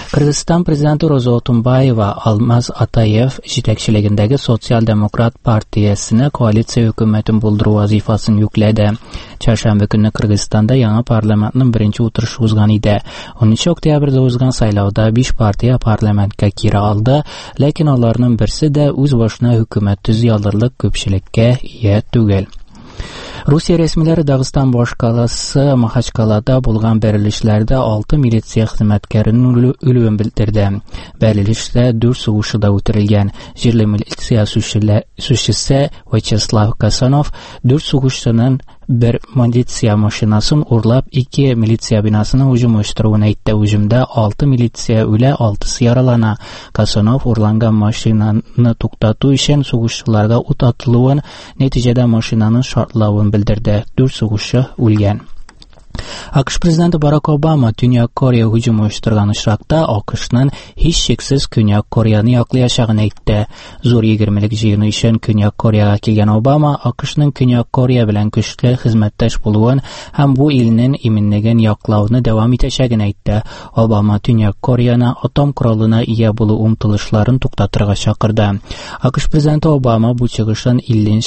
Кыргызстан президенты Роза Отунбаева Алмаз Атаев җитәкчелегендәге Социал-демократ партиясенә коалиция хөкүмәтен булдыру вазифасын yüklәде. Чаршамбы көнне Кыргызстанда яңа парламентның беренче утырышы узган иде. унынчы октябрьдә узган сайлауда биш партия парламентка кире алды, ләкин аларның берсе дә үз башына хөкүмәт төзи алырлык күпчелеккә ия түгел. Русия рәсмиләре Дагыстан башкаласы Махачкалада булган бәрелешләрдә алты милиция хезмәткәренең үлүен белдерде. Бәрелештә дүрт сугышы да үтерелгән. Җирле милиция сүзчесе Вячеслав Касанов дүрт сугышчының бер милиция машинасын урлап, ике милиция бинасына һөҗүм оештыруын әйтте. Һөҗүмдә алты милиция үлә, алтысы яралана. Касанов урланган машинаны туктату өчен сугышчыларга ут атылуын, нәтиҗәдә машинаның шартлавын белдерде. Дүрт сугышчы үлгән. АКШ президенты Барак Обама Төньяк Корея һөҗүм оештырган очракта АКШның һич шиксез Көньяк Кореяны яклаячагын әйтте. Зур егермелек җыены өчен Көньяк Кореяга килгән Обама АКШның Көньяк Корея белән көчле хезмәттәш булуын һәм бу илнең иминлеген яклауны дәвам итәчәген әйтте. Обама Төньяк Кореяны атом коралына ия булу умтылышларын туктатырга чакырды. АКШ президенты Обама бу чыгышын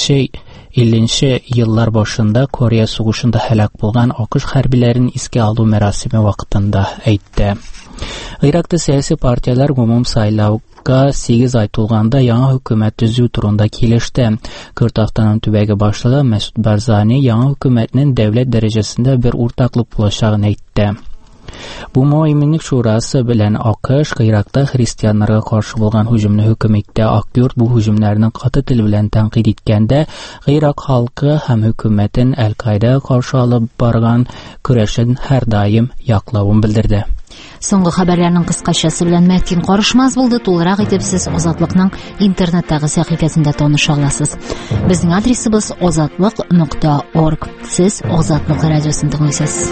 илле еллар башында Корея сугышында һәлак булган АКШ хәрбиләрен искә алу мәрасиме вакытында әйтте. Иракта сәяси партияләр гомум сайлауга сигез ай тулганда яңа хөкүмәт төзү турында килеште. Көрд автоном төбәге башлыгы Мәсүд Барзани яңа хөкүмәтнең дәүләт дәрәҗәсендә бер уртаклык булачагын әйтте. Бу Мөэминлек шурасы белән АКШ Иракта христианнарга каршы булган һөҗүмне хөкем итте. Акъюрт бу һөҗүмнәрне каты тел белән тәнкыйть иткәндә, Ирак халкы һәм хөкүмәтен Әл-Каида каршы алып барган көрәшен һәр даим яклавын белдерде. Соңгы хәбәрләрнең кыскачасы белән Мәткин карышмас булды. Тулырак итеп сез Азатлыкның интернеттагы сәхифәсендә таныша аласыз. Безнең адресыбыз азатлык нокта орг. Сез Азатлык радиосын тыңлыйсыз.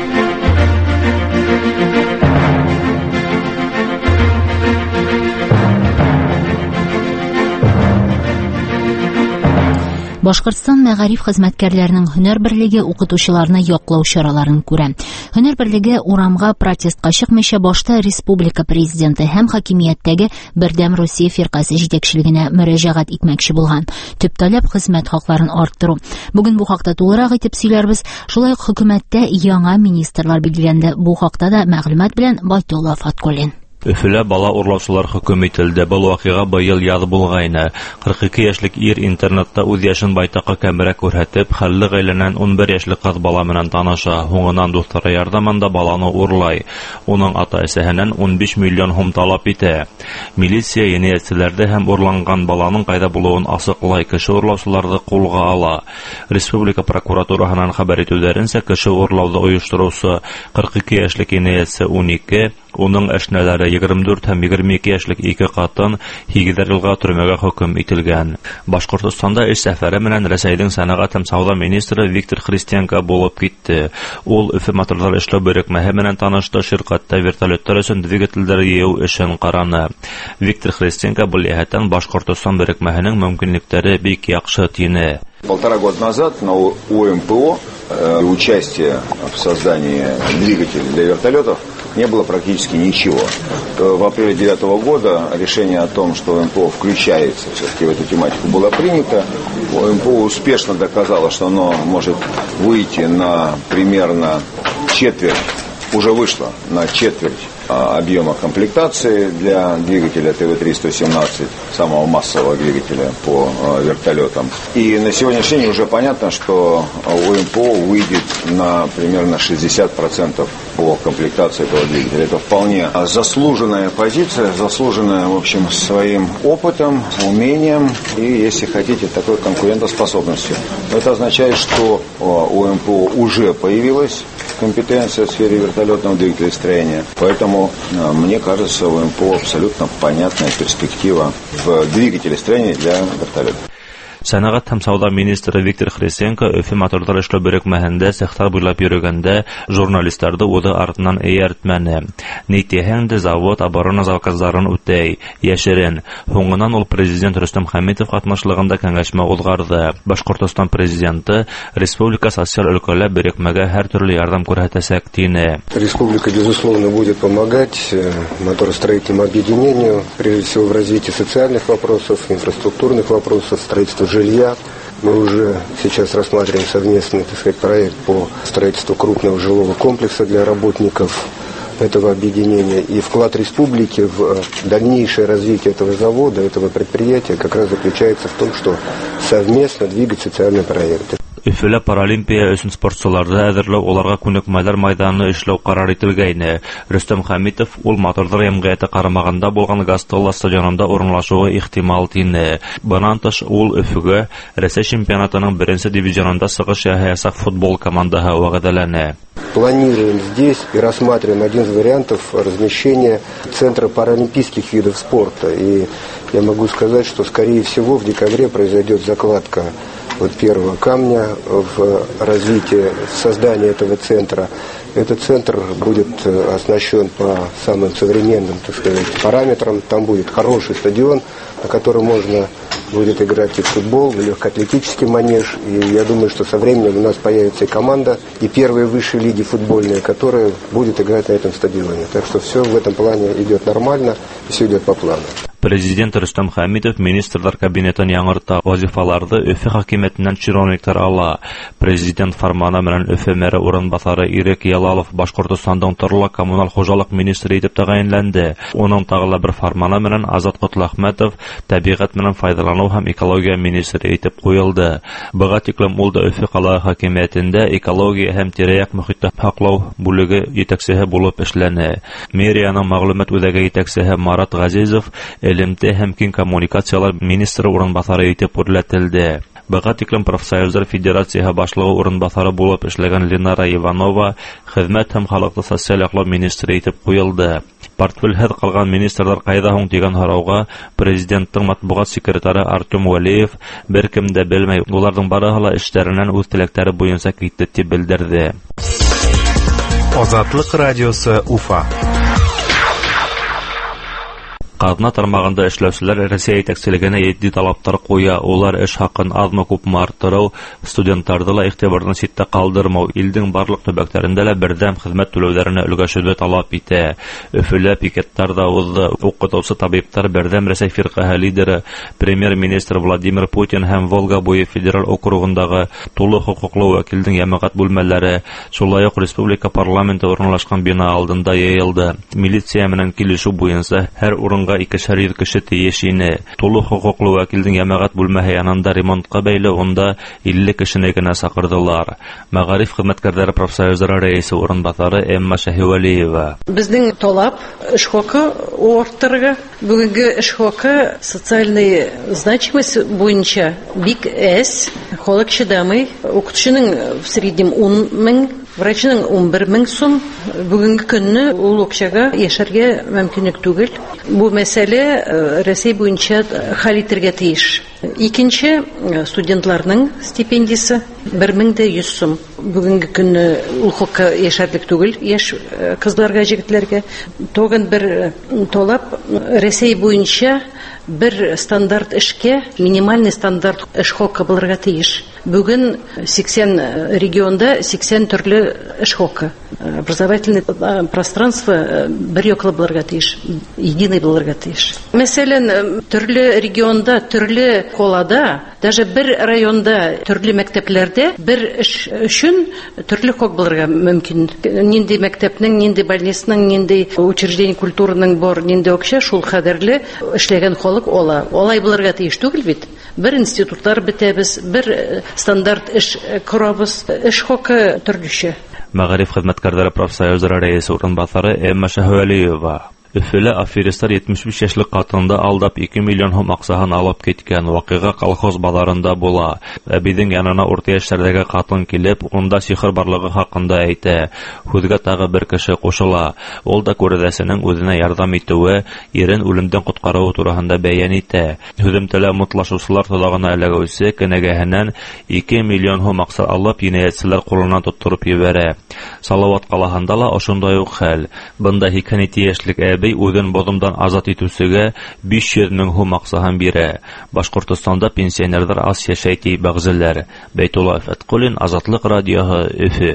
Башкортстан мәгариф хезмәткәрләренең һөнәр берлеге укытучыларны яклау чараларын күрә. Һөнәр берлеге урамга протестка чыкмыйча башта республика президенты һәм хакимияттәге Бердәм Русия фиркасы җитәкчелегенә мөрәҗәгать итмәкче булган. Төп таләп хезмәт хакларын арттыру. Бүген бу хакта тулырак итеп сөйләрбез. Шулай ук хөкүмәттә яңа министрлар билгеләнде. Бу хакта да мәгълүмат белән Байтулла Фаткуллин. Өфөлә бала урлаучылар хөкем ителде. Был вакыйга быел яз булгайны. кырык ике яшьлек ир интернетта үз яшен байтакка кәмрәк күрһәтеп, хәлле гаиләнән ун бер яшьлек кыз бала белән таныша. Һуңыннан дуслары ярдәмендә баланы урлай. Уның ата-әсәһеннән ун биш миллион һум талап итә. Милиция җинаятьчеләрдә һәм урланган баланың кайда булуын асыклай, кеше урлаучыларны кулга ала. Республика прокуратураһының хәбәр итүләренчә, кеше урлауды оештыручы кырык ике яшьлек җинаятьче ун ике, уның әшнәләре егерме дүрт һәм егерме ике яшьлек ике катын һигез елга төрмәгә хөкем ителгән. Башкортстанда эш сәфәре белән Рәсәйнең сәнәгать һәм сауда министры Виктор Христенко булып китте. Ул Өфе моторлар эшләү берекмәһе белән танышты, ширкәттә вертолетлар өчен двигательләр җыю эшен караны. Виктор Христенко бу ләһәттән Башкортстан берекмәһенең мөмкинлекләре бик яхшы тине. Полтора года назад на УМПО э, участие в создании двигателей для вертолетов не было практически ничего. В апреле две тысячи девятого года решение о том, что УМПО включается все-таки в эту тематику, было принято. УМПО успешно доказало, что оно может выйти на примерно четверть, уже вышло на четверть объема комплектации для двигателя Тэ Вэ три сто семнадцать, самого массового двигателя по вертолетам. И на сегодняшний день уже понятно, что УМПО выйдет на примерно шестьдесят процентов по комплектации этого двигателя. Это вполне заслуженная позиция, заслуженная, в общем, своим опытом, умением и, если хотите, такой конкурентоспособностью. Это означает, что у УМПО уже появилась компетенция в сфере вертолетного двигателестроения. Поэтому, мне кажется, у УМПО абсолютно понятная перспектива в двигателестроении для вертолетов. Сәнәгать һәм сауда министры Виктор Хрисенко Өфе моторлар эшләү берекмәһендә цехтар буйлап йөргәндә журналистларны уды артыннан эйәртмәне. Нитеһәң дә завод оборона заказларын үтәй, яшерен. Һуңыннан ул президент Рөстәм Хәмитов катнашлыгында кәңәшмә узгарды. Башкортстан президенты республика социаль өлкәләр берекмәгә һәр төрле ярдәм күрсәтәсәк тине. Республика, безусловно, будет помогать моторостроительному объединению, прежде всего в развитии социальных вопросов, инфраструктурных вопросов, строительства жилья. Мы уже сейчас рассматриваем совместный, так сказать, проект по строительству крупного жилого комплекса для работников этого объединения. И вклад республики в дальнейшее развитие этого завода, этого предприятия как раз заключается в том, что совместно двигать социальные проекты. Өфелә паралимпия өчен спортчыларны әзерләү, уларга күнекмәләр майданны эшләү карар ителгәйне. Рөстәм Хәмитов ул моторлар җәмгыяте карамагында булган Гастолла стадионында урынлашуы ихтимал тине. Бунан тыш ул Өфөгә Россия чемпионатының беренче дивизионында сыгыш ясак футбол командаһы вәгъдәләнә. Планируем здесь и рассматриваем один из вариантов размещения центра паралимпийских видов спорта. И я могу сказать, что скорее всего в декабре произойдет закладка вот первого камня в развитии, в создании этого центра. Этот центр будет оснащен по самым современным, так сказать, параметрам. Там будет хороший стадион, на котором можно будет играть и в футбол, и легкоатлетический манеж. И я думаю, что со временем у нас появится и команда, и первые высшие лиги футбольные, которые будут играть на этом стадионе. Так что все в этом плане идет нормально, и все идет по плану. Президент Рөстәм Хәмитов министрлар кабинетын яңарта, вазифаларды Өфе хакимиятеннән чиновниклар ала. Президент фарманы белән Өфе мэре урынбасары Ирек Ялалов Башкортстандың төрле коммуналь хуҗалык министры итеп тәгаенләнде. Оның тагыла бер фарманы белән Азат Котлахмәтов табигать белән файдалану һәм экология министры итеп куелды. Быга тиклем ул да Өфе кала хакимиятендә экология һәм тирә-як мөхитне саклау бүлеге җитәкчесе булып эшләнә. Мэрияның мәгълүмат үзәге җитәкчесе Марат Газизов Элемтә һәм киң коммуникациялар министры урынбасары итеп үрләтелде. Быга тиклем профсоюзлар федерацияһы башлыгы урынбасары булып эшләгән Ленара Иванова хезмәт һәм халыкны социаль яклау министры итеп куелды. Портфельһез калган министрлар кайда һуң дигән һорауга президенттың матбугат секретары Артем Валиев беркем дә белмәй, уларның барыһы ла эшләреннән үз теләктәре буенча китте дип белдерде. Азатлык радиосы Уфа. Казна тармагында эшләүчеләр Россия җитәкчелегенә җитди талаптар куя. Улар эш хакын азмы-күпме арттыру, студентларны ла игътибардан читтә калдырмау, илдең барлык төбәкләрендә лә бердәм хезмәт түләүләренә өлгәшүне таләп итә. Өфөлә пикеттар да узды. Укытучы табиблар бердәм Россия фиркаһы лидеры премьер-министр Владимир Путин һәм Волга буе федераль округындагы тулы хокуклы вәкилнең җәмәгать бүлмәләре, шулай ук республика парламенты урынлашкан бина алдында яйылды. Милиция менән килешү буенча һәр урынга икешәр йөз кеше тиеш ине. Тулы хокуклы вәкилнең җәмәгать бүлмәһе янында ремонтка бәйле онда илле кешене генә сакырдылар. Мәгариф хезмәткәрләре профсоюзлары рәисе урынбасары Эмма Шаһивалиева. Безнең талап эш хакы арттырырга. Бүгенге эш хакы социальный значимость буенча бик әз. Халык чыдамый. Укытучының в среднем он мең, врачның он бер мең сум. Бүгенге көнне ул акчага яшәргә мөмкинлек түгел. Бу мәсьәлә Россия буенча хәл итәргә тиеш. Икенче, студентларның стипендиясе бер мең йөз сум. Бүгенге көнне ул хакка яшәрлек түгел, яшь кызларга, җегетләргә. Тогын бер талап Россия буенча бер стандарт эшкә, минимальный стандарт эш хакы булырга тиеш. Бүген сиксән регионда сиксән төрле эш хакы. Образовательное пространство бер яклы булырга тиеш, единый булырга тиеш. Мәсәлән, төрле регионда, төрле колада, даже бер районда, төрле мәктәпләрдә бер эш өчен төрле хак булырга мөмкин. Нинди мәктәпнең, нинди больницаның, нинди учреждение культураның бар, нинди акча, шул кадәрле эшләгән халык ала. Алай булырга тиеш түгел бит. Бер институтлар бетәбез, бер стандарт эш корабыз, эш хакы төрлечә. Мәгариф хезмәткәрләре профсоюзлары рәисе урынбасары Эмма Шаһивалиева. Өфөлә аферистлар җитмеш биш яшьлек хатынды алдап ике миллион сум акчасын алып киткән. Вакыйга колхоз базарында була. Әбидең янына урта яшьләрдәге хатын килеп, унда сихер барлыгы хакында әйтә. Хүзгә тагы бер кеше кушыла. Ул да күрәдәсенең үзенә ярдәм итүе, ирен үлемдән коткаруы турында бәян итә. Һөҗүмтәлә мутлашучылар тозагына эләгүче кенәгәһеннән ике миллион сум акча алып, җинаятьчеләр кулына тоттырып җибәрә. Салават калаһында ла ошондай ук хәл. Бында икән яшьлек әбей үзен бозымдан азат итүсегә биш йөз мең сум акчасын бирә. Башкортстанда пенсионерлар аз яшәй ди бәгъзеләр. Бәйтулла Фәткулин, Азатлык радиоһы, Өфе.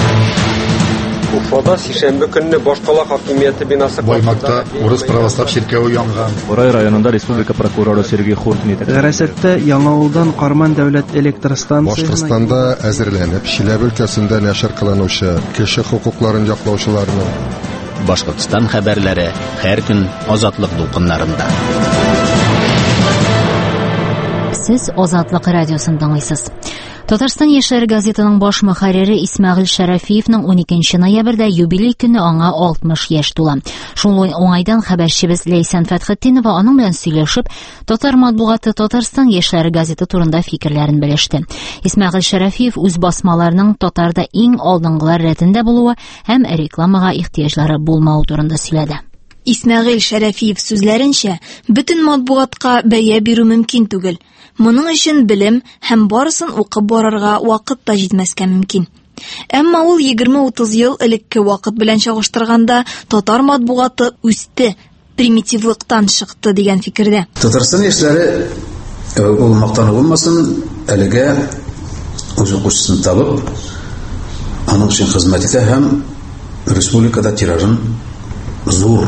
Уфада сишәмбе көнне Башкала хакимияте бинасы Баймакта урыс православ ширкәве янган. Борай районында республика прокуроры Сергей Хуртин әйтә. Гәрәсәттә Яңавылдан Карман дәүләт электр станциясына Башкортстанда әзерләнеп, Чиләбе өлкәсендә нәшер кылынучы кеше хукукларын яклаучыларның Башкортстан хәбәрләре һәр көн Азатлык дулкыннарында. Сез Азатлык радиосын тыңлыйсыз. Татарстан яшьләре газетаның баш мөхәррире Исмәгыйль Шәрәфиевның уникенче ноябрьдә юбилей көне аңа алтмыш яшь тула. Шул уңайдан хәбәрчебез Ләйсән Фәтхетдинова аның белән сөйләшеп, татар матбугаты Татарстан яшьләре газеты турында фикерләрен белеште. Исмәгыйль Шәрәфиев үз басмаларының татарда иң алдынгылар рәтендә булуы һәм рекламага ихтияҗлары булмау турында сөйләде. Исмәгыйль Шәрәфиев сүзләренчә, бөтен матбугатка бәя бирү мөмкин түгел. Моның өчен белем һәм барысын укып барырга вакыт та җитмәскә мөмкин. Әмма ул егерме-утыз ел элекке вакыт белән чагыштырганда татар матбугаты үсте, примитивлыктан чыкты дигән фикердә. Татарстан яшьләре ул мактану булмасын, әлегә үз укучысын табып, аның өчен хезмәт итә һәм республикада тиражын зур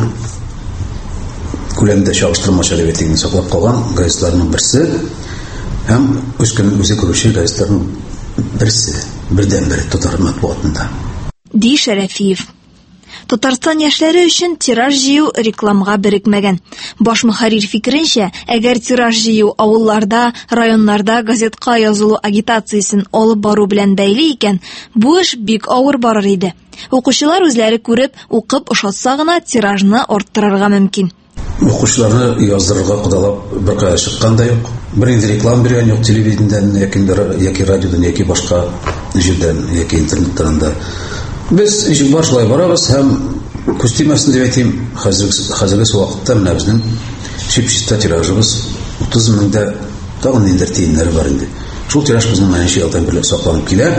күләмдә чагыштырмача дәвәтлеген саклап калган газетларның берсе һәм үскән үзе күрүче газетларның берсе, бердән бер татар матбугатында. Ди Шәрәфиев. Татарстан яшьләре өчен тираж җыю рекламга берекмәгән. Баш мөхәррир фикеренчә, әгәр тираж җыю авылларда, районнарда газетка язылу агитациясен алып бару белән бәйле икән, бу эш бик авыр барыр иде. Укучылар үзләре күреп, укып ошатса гына тиражны арттырырга мөмкин. Укучыларны яздырырга кудалап бер кая чыккан да юк. Бер инде реклама биргән юк телевидениедән, яки яки радиодан, яки башка җирдән, яки интернеттан да. Без башлай барабыз һәм күстимәсен дип әйтим, хәзерге вакытта менә безнең чип-чиста тиражыбыз утыз меңдә тагын инде тиеннәре бар инде. Шул тираж безнең мәнче елдан берлек сакланып килә.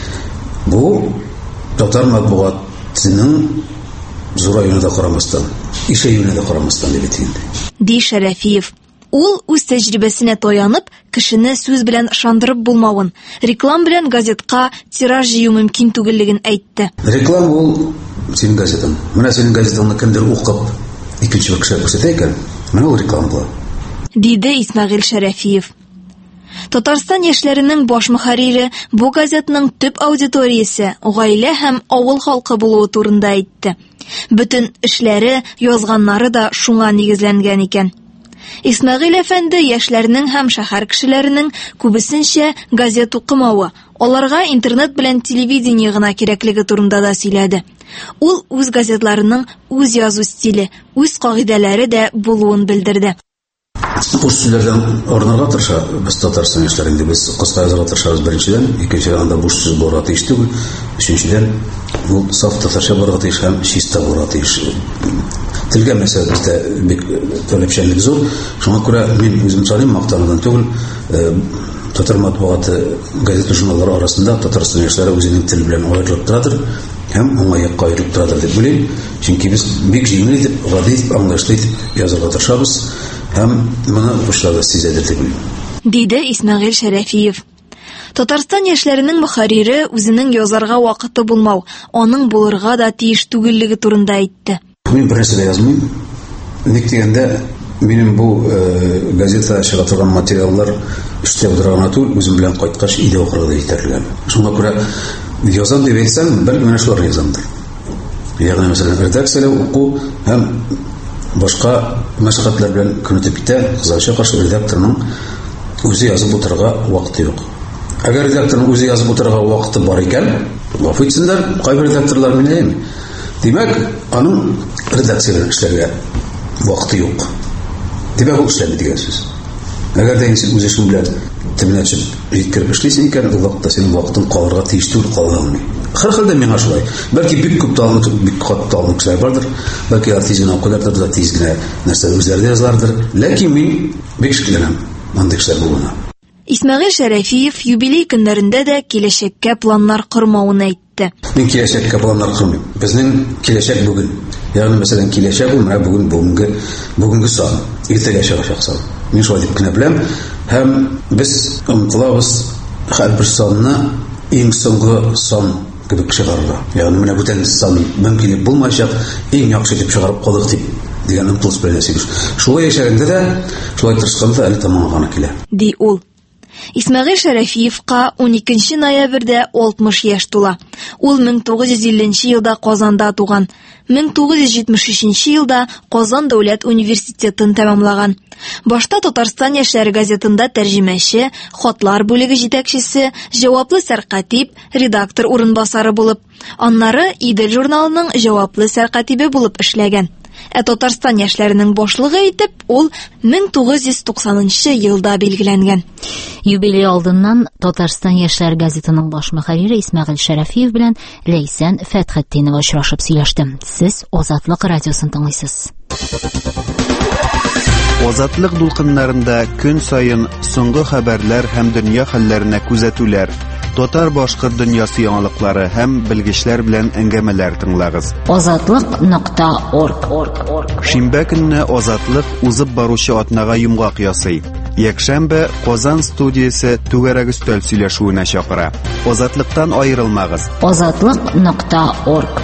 Бу татар матбугатының зур районында карамастан, ишәюенә дә карамастан дип әйтим. Ди Шәрәфиев. Ул үз тәҗрибәсенә таянып, кешене сүз белән ышандырып булмавын, реклам белән газетка тираж җыю мөмкин түгеллеген әйтте. Реклама ул синең газетаң. Менә синең газетаңны кемдер укып, икенче бер кешегә күрсәтә икән, менә ул реклама була. Диде Исмәгыйль Шәрәфиев. Татарстан яшьләренең баш мөхәррире бу газетаның төп аудиториясе гаилә һәм авыл халкы булуы турында әйтте. Бөтен эшләре, язганнары да шуңа нигезләнгән икән. Исмәгыйль әфәнде яшьләрнең һәм шәһәр кешеләренең күбесенчә газет укымавы, аларга интернет белән телевидение гына кирәклеге турында да сөйләде. Ул үз газетларының үз язу стиле, үз кагыйдәләре дә булуын белдерде. Буш сүзләрдән арынырга тырыша, без Татарстан яшьләрендә без кыска язарга тырышабыз беренчедән, икенчедән анда буш сүз булырга тиеш түгел, өченчедән ул саф татарча булырга тиеш һәм чиста булырга тиеш. Телгә мәсьәлә бездә бик таләпчәнлек зур. Шуңа күрә мин үзем саныйм, мактанудан түгел, татар матбугаты газета журналлары арасында Татарстан яшьләре үзенең тел белән аерылып торадыр һәм уңайга аерылып торадыр дип уйлыйм. Чөнки без бик җиңел итеп, гади итеп, аңлашлы итеп язарга тырышабыз һәм моны бушларда сизәдер дип уйлыйм. Диде Исмәгыйль Шәрәфиев. Татарстан яшьләренең мөхәррире үзенең язарга вакыты булмау, аның булырга да тиеш түгеллеге турында әйтте. Мин берсе дә язмыйм. Ник дигәндә, минем бу газета чыга торган материаллар эштә утырган түгел, үзем белән кайткач иде укырга да җитәрлек. Шуңа күрә язам дип әйтсәм, бер менә шулар язамдыр. Ягъни мәсәлән, редакцияләү, уку һәм башка мәшгатьләр белән күнетеп китә, кызача каршы редакторның үзе язып утырырга вакыты юк. Әгәр редакторның үзе язып утырырга вакыты бар икән, гафу итсеннәр, кайбер редакторлар минем Димәк, аның редакцияләр эшләргә вакыты юк. Димәк, ул эшләми дигән сүз. Әгәр дә син үз эшең белән төбенә төшеп җиткереп эшлисең икән, ул вакытта синең вакытың калырга тиеш түгел, калганмый. Һәрхәлдә миңа шулай. Бәлки бик күп талант, бик кат талант кешеләр бардыр. Бәлки артист генә укыдырдыр да тиз генә нәрсә үзләре язлардыр. Ләкин мин бик шикләнәм андый кешеләр булуына. Исмәгыйль Шәрәфиев юбилей көннәрендә дә киләчәккә планнар кормавын әйтте. Мин киләчәккә планнар кормыйм. Безнең киләчәк бүген. Ягъни мәсәлән киләчәк ул менә бүген бүгенге бүгенге сан, иртәгә чыгачак сан. Мин шулай дип кенә беләм. Һәм без омтылабыз һәрбер санны иң соңгы сан кебек чыгарырга. Ягъни менә бүтән сан мөмкинлек булмаячак, иң яхшы дип чыгарып калдык дип дигән омтылыш белән яшибез. Шулай яшәгәндә дә, шулай тырышканда әле тамамлаганы килә. Ди ул. Исмәгыйль Шәрәфиевка уникенче ноябрьдә алтмыш яшь тула. Ул мең тугыз йөз илленче елда Казанда туган. мең тугыз йөз җитмеш өченче елда Казан дәүләт университетын тәмамлаган. Башта Татарстан яшьләре газетында тәрҗемәче, хатлар бүлеге җитәкчесе, җаваплы сәркатиб, редактор урынбасары булып, аннары Идел журналының җаваплы сәркатибе булып эшләгән. Ә Татарстан яшьләренең башлыгы итеп ул мең тугыз йөз туксанынчы елда билгеләнгән. Юбилей алдыннан Татарстан яшьләр газетының баш мөхәррире Исмәгыйль Шәрәфиев белән Ләйсән Фәтхетдинова очрашып сөйләште. Сез Азатлык радиосын тыңлыйсыз. Азатлык дулкыннарында көн саен соңгы хәбәрләр һәм дөнья хәлләренә күзәтүләр, татар-башкорт дөньясы яңалыклары һәм белгечләр белән әңгәмәләр тыңлагыз. азатлык нокта орг. Шимбә көнне Азатлык узып баручы атнага йомгак ясый. Якшәмбе Казан студиясе түгәрәк өстәл сөйләшүенә чакыра. Азатлыктан аерылмагыз. азатлык нокта орг.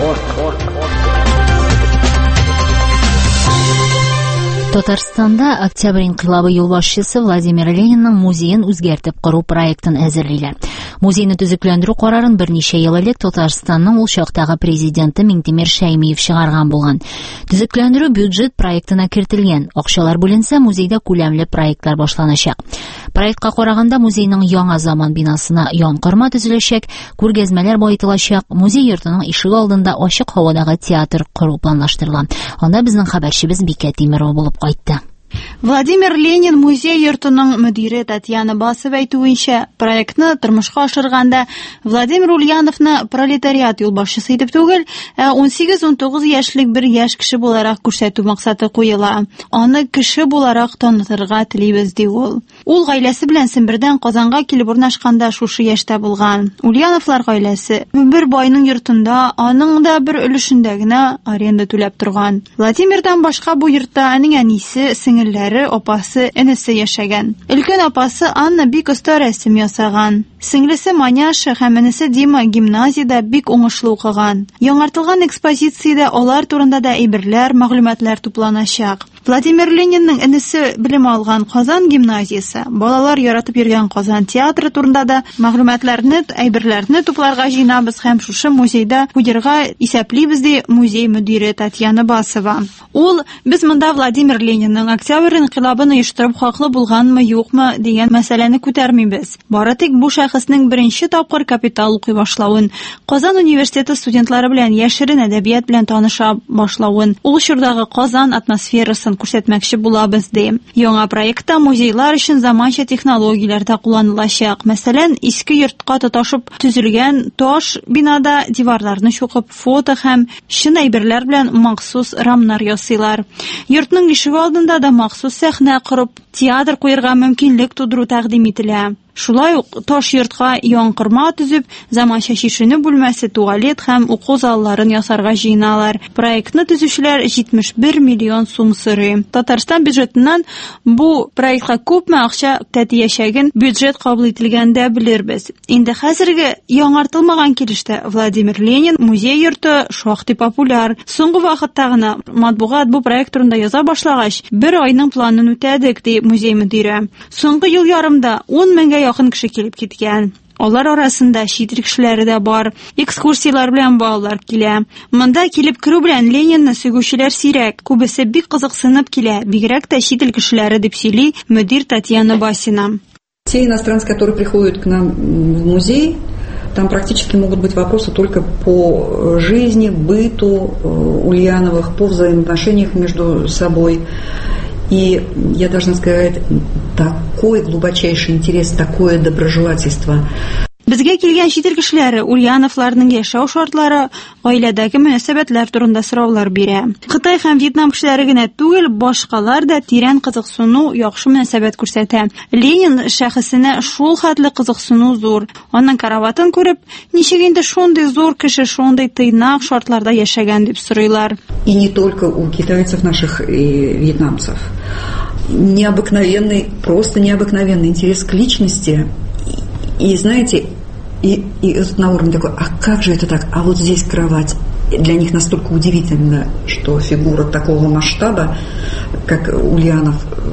Татарстанда Октябрь инкыйлабы юлбашчысы Владимир Ленинның музейын үзгәртеп кору проектын әзерлиләр. Музейны төзекләндерү карарын берничә ел элек Татарстанның ул чактагы президенты Минтимер Шәймиев чыгарган булган. Төзекләндерү бюджет проектына кертелгән. Акчалар бүленсә, музейда күләмле проектлар башланачак. Проектка караганда музейның яңа заман бинасына янкырма төзеләчәк, күргәзмәләр баетылачак, музей йортының ишеге алдында ачык һавадагы театр кору планлаштырылган. Анда безнең хәбәрчебез Бикә Тимерова булып кайтты. Владимир Ленин музей йортының мөдире Татьяна Басова әйтүенчә, проектны тормышка ашырганда Владимир Ульяновны пролетариат юлбашчысы итеп түгел, ә ун сигез - ун тугыз яшьлек бер яшь кеше буларак күрсәтү максаты куела. Аны кеше буларак танытырга телибез ди ул. Ул гаиләсе белән Сембердән Казанга килеп урнашканда шушы яшьтә булган. Ульяновлар гаиләсе бер байның йортында, аның да бер өлешендә генә аренда түләп торган. Владимирдан башка бу йортта аның әнисе, сеңелләре, апасы, энесе яшәгән. Өлкән апасы Анна бик оста рәсем ясаган. Сеңлесе Маняша һәм энесе Дима гимназиядә бик уңышлы укыган. Яңартылган экспозициядә алар турында да әйберләр, мәгълүматлар тупланачак. Владимир Ленинның энесе белем алган Казан гимназиясе, балалар яратып йөргән Казан театры турында да мәгълүматларны, әйберләрне тупларга җыйнабыз һәм шушы музейда куярга исәплибез ди музей мөдире Татьяна Басова. Ул без монда Владимир Ленинның Октябрь инкыйлабын оештырып хаклы булганмы, юкмы дигән мәсьәләне күтәрмибез. Бары тик бу шәхеснең беренче тапкыр капитал укый башлавын, Казан университеты студентлары белән яшерен әдәбият белән таныша башлавын, ул чордагы Казан атмосферасын күрсәтмәкче булабыз ди. Яңа проектта музейлар өчен заманча технологияләр дә кулланылачак. Мәсәлән, иске йортка тоташып төзелгән таш бинада диварларны чукып, фото һәм чын әйберләр белән махсус рамнар ясыйлар. Йортның ишеге алдында да махсус сәхнә корып, театр куярга мөмкинлек тудыру тәкъдим ителә. Шулай ук таш йортка яңкырма төзеп, заманча шишене бүлмәсе, туалет һәм уку залларын ясарга җыйналар. Проектны төзүчеләр җитмеш бер миллион сум сорый. Татарстан бюджетыннан бу проектка күпме акча тәтиячәген бюджет кабул ителгәндә белербез. Инде хәзерге яңартылмаган килештә Владимир Ленин музей йорты шактый популяр. Соңгы вакытта гына матбугат бу проект турында яза башлагач, бер айның планын үтәдек ди музей мөдире. Соңгы ел ярымда он меңгә якын кеше килеп киткән. Алар арасында чит ил кешеләре дә бар. Экскурсиялар белән балалар килә. Монда килеп керү белән Ленинны сөгүчеләр сирәк. Күбесе бик кызыксынып килә. Бигрәк тә чит ил кешеләре дип сөйли мөдир Татьяна Басина. Те иностранцы, которые приходят к нам в музей, Там практически могут быть вопросы только по жизни, быту Ульяновых, по взаимоотношениям между собой. И я должна сказать, такой глубочайший интерес, такое доброжелательство. Безгә килгән чит ил кешеләре Ульяновларның яшәү шартлары, гаиләдәге мөнәсәбәтләр турында сораулар бирә. Хытай һәм Вьетнам кешеләре генә түгел, башкалар да тирән кызыксыну, яхшы мөнәсәбәт күрсәтә. Ленин шәхесенә шул хәтле кызыксыну зур. Аның караватын күреп, ничек инде шундый зур кеше шундый тыйнак шартларда яшәгән дип сорыйлар. И не только у китайцев наших и вьетнамцев. Необыкновенный, просто необыкновенный интерес к личности. И знаете, и, и на уровне такой, а как же это так? А вот здесь кровать. Для них настолько удивительно, что фигура такого масштаба, как Ульянов,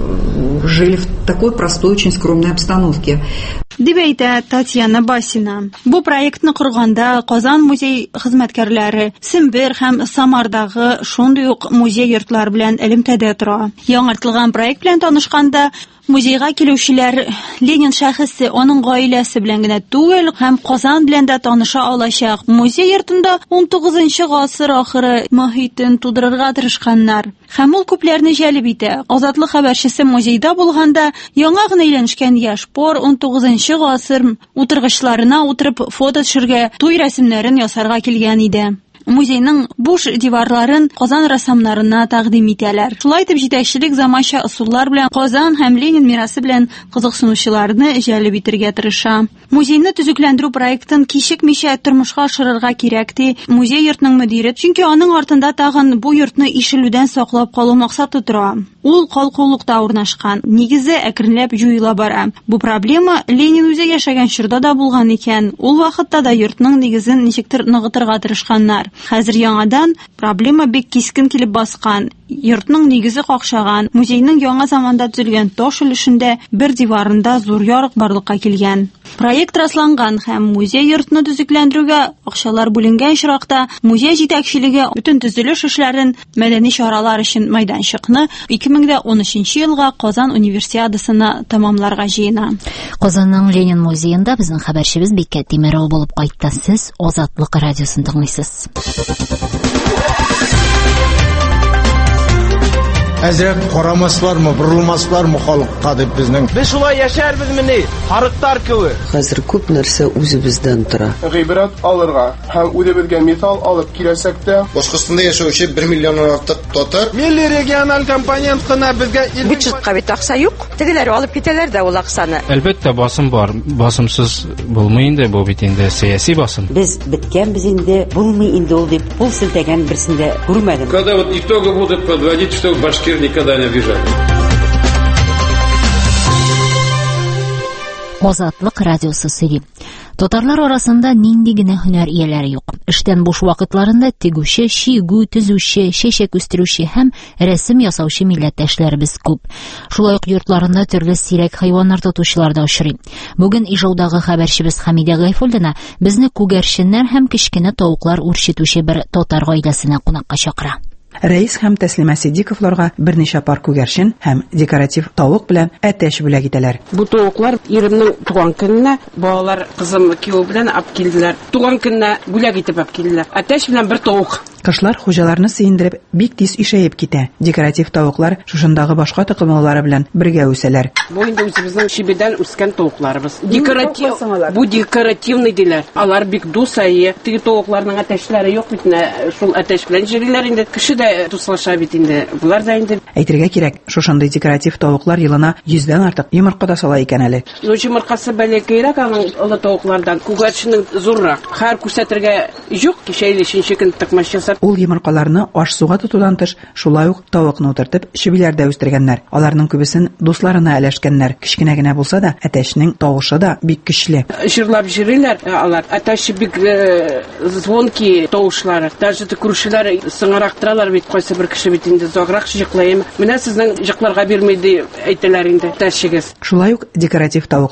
жили в такой простой, очень скромной обстановке. Дип әйтә Татьяна Басина. Бу проектны корганда Казан музей хезмәткәрләре Сембер һәм Самардагы шундый ук музей йортлары белән элемтәдә тора. Яңартылган проект белән танышканда музейга килүчеләр Ленин шәхесе, аның гаиләсе белән генә түгел, һәм Казан белән дә таныша алачак. Музей йортында ун тугызынчы гасыр ахыры мохитен тудырырга тырышканнар. Һәм ул күпләрне җәлеп итә. Азатлык хәбәрчесе музейда булганда, яңа гына өйләнешкән яшь пар ун тугызынчы гасыр утыргычларына утырып фото төшергә, туй рәсемнәрен ясарга килгән иде. Музейның буш диварларын Казан рәссамнарына тәкъдим итәләр. Шулай итеп, җитәкчелек заманча ысуллар белән Казан һәм Ленин мирасы белән кызыксынучыларны җәлеп итәргә тырыша. Музейны төзекләндерү проектын кичекмичә тормышка ашырырга кирәк ди музей йортының мөдире, чөнки аның артында тагын бу йортны ишелүдән саклап калу максаты тора. Ул калкулыкта урнашкан, нигезе әкренләп җуела бара. Бу проблема Ленин үзе яшәгән чорда да булган икән. Ул вакытта да йортның нигезен ничектер ныгытырга тырышканнар. Хәзер яңадан проблема бик кискен килеп баскан. Йортның нигезе какшаган, музейның яңа заманда төзелгән таш өлешендә бер диварында зур ярык барлыкка килгән. Проект расланган һәм музей йортны төзекләндерүгә акчалар бүленгән чиракта музей җитәкчелеге бүтән төзелеш эшләрен, мәдәни чаралар өчен мәйданчыкны ике мең ун өченче елга Казан универсиадасына тәмамларга җыена. Казанның Ленин музеенда безнең хәбәрчебез Бикә Тимеров булып кайтты. Сез Азатлык радиосын тыңлыйсыз. Әзрәк карамаслармы, борылмаслармы халыкка дип безнең. Без шулай яшәрбез мени, харыктар кеби. Хәзер күп нәрсә үзебездән тора. Гыйбрәт алырга һәм үзебезгә мисал алып киләсәк тә, Башкортстанда яшәүче бер миллионнан артык татар. Милли региональ компонент кына безгә бюджетка бит акча юк. Тегеләр алып китәләр дә ул акчаны. Әлбәттә басым бар. Басымсыз булмый инде бу бит инде сәяси басым. Без биткәнбез инде, булмый инде ул дип пул селтәгән берсендә күрмәдем. Когда вот итоги будут подводить, что Башкир никогда не обижали. Азатлык радиосы сөйли. Татарлар арасында нинди генә һөнәр ияләре юк. Эштән буш вакытларында тегүче, чигү, төзүче, чәчәк үстерүче һәм рәсем ясаучы милләттәшләребез күп. Шулай ук йортларында төрле сирәк хайваннар тотучылар да очрый. Бүген Ижаудагы хәбәрчебез Хәмидә Гайфуллина безне күгәрченнәр һәм кечкенә тавыклар үрчетүче бер татар гаиләсенә кунакка чакыра. Рәис һәм Тәслимә Сидиковларга берничә пар күгәрчен һәм декоратив тавык белән әтәч бүләк итәләр. Бу тавыклар иремнең туган көненә, балалар кызым кияү белән алып килделәр. Туган көненә бүләк итеп алып килделәр. Әтәч белән бер тавык. Кышлар хуҗаларны сөендереп бик тиз ишәеп китә. Декоратив тавыклар шушындагы башка токымлылары белән бергә үсәләр. Бу инде үзебезнең чибедән үскән тавыкларыбыз. Декоратив, бу декоративный диләр. Алар бик дусайы. Теге тавыкларның әтәчләре юк бит, шул әтәч белән җириләр инде. Кеше дә туслаша бит инде. Булар да инде. Әйтергә кирәк, шушындый декоратив тавыклар елына йөздән артык йомырка да сала икән әле. Ну йомыркасы бәләкәйрәк аның олы тавыклардан. Күгәрченең зуррак. Һәр күрсәтергә юк, кичәйле шинчекен тыкмашчасы. Ул йомыркаларны аш суга тотудан тыш, шулай ук тавыкны утыртып чибиләрдә үстергәннәр. Аларның күбесен дусларына әләшкәннәр. Кичкенә генә булса да, әтәчнең тавышы да бик көчле. Җырлап җырлыйлар алар. Әтәч бик звонки тавышлары. Даже күршеләр сыңарак торалар бит, кайсы бер кеше бит инде заграк җыклаем. Менә сезнең җыкларга бирмәде әйтәләр инде. Әтәчегез. Шулай ук декоратив тавыклар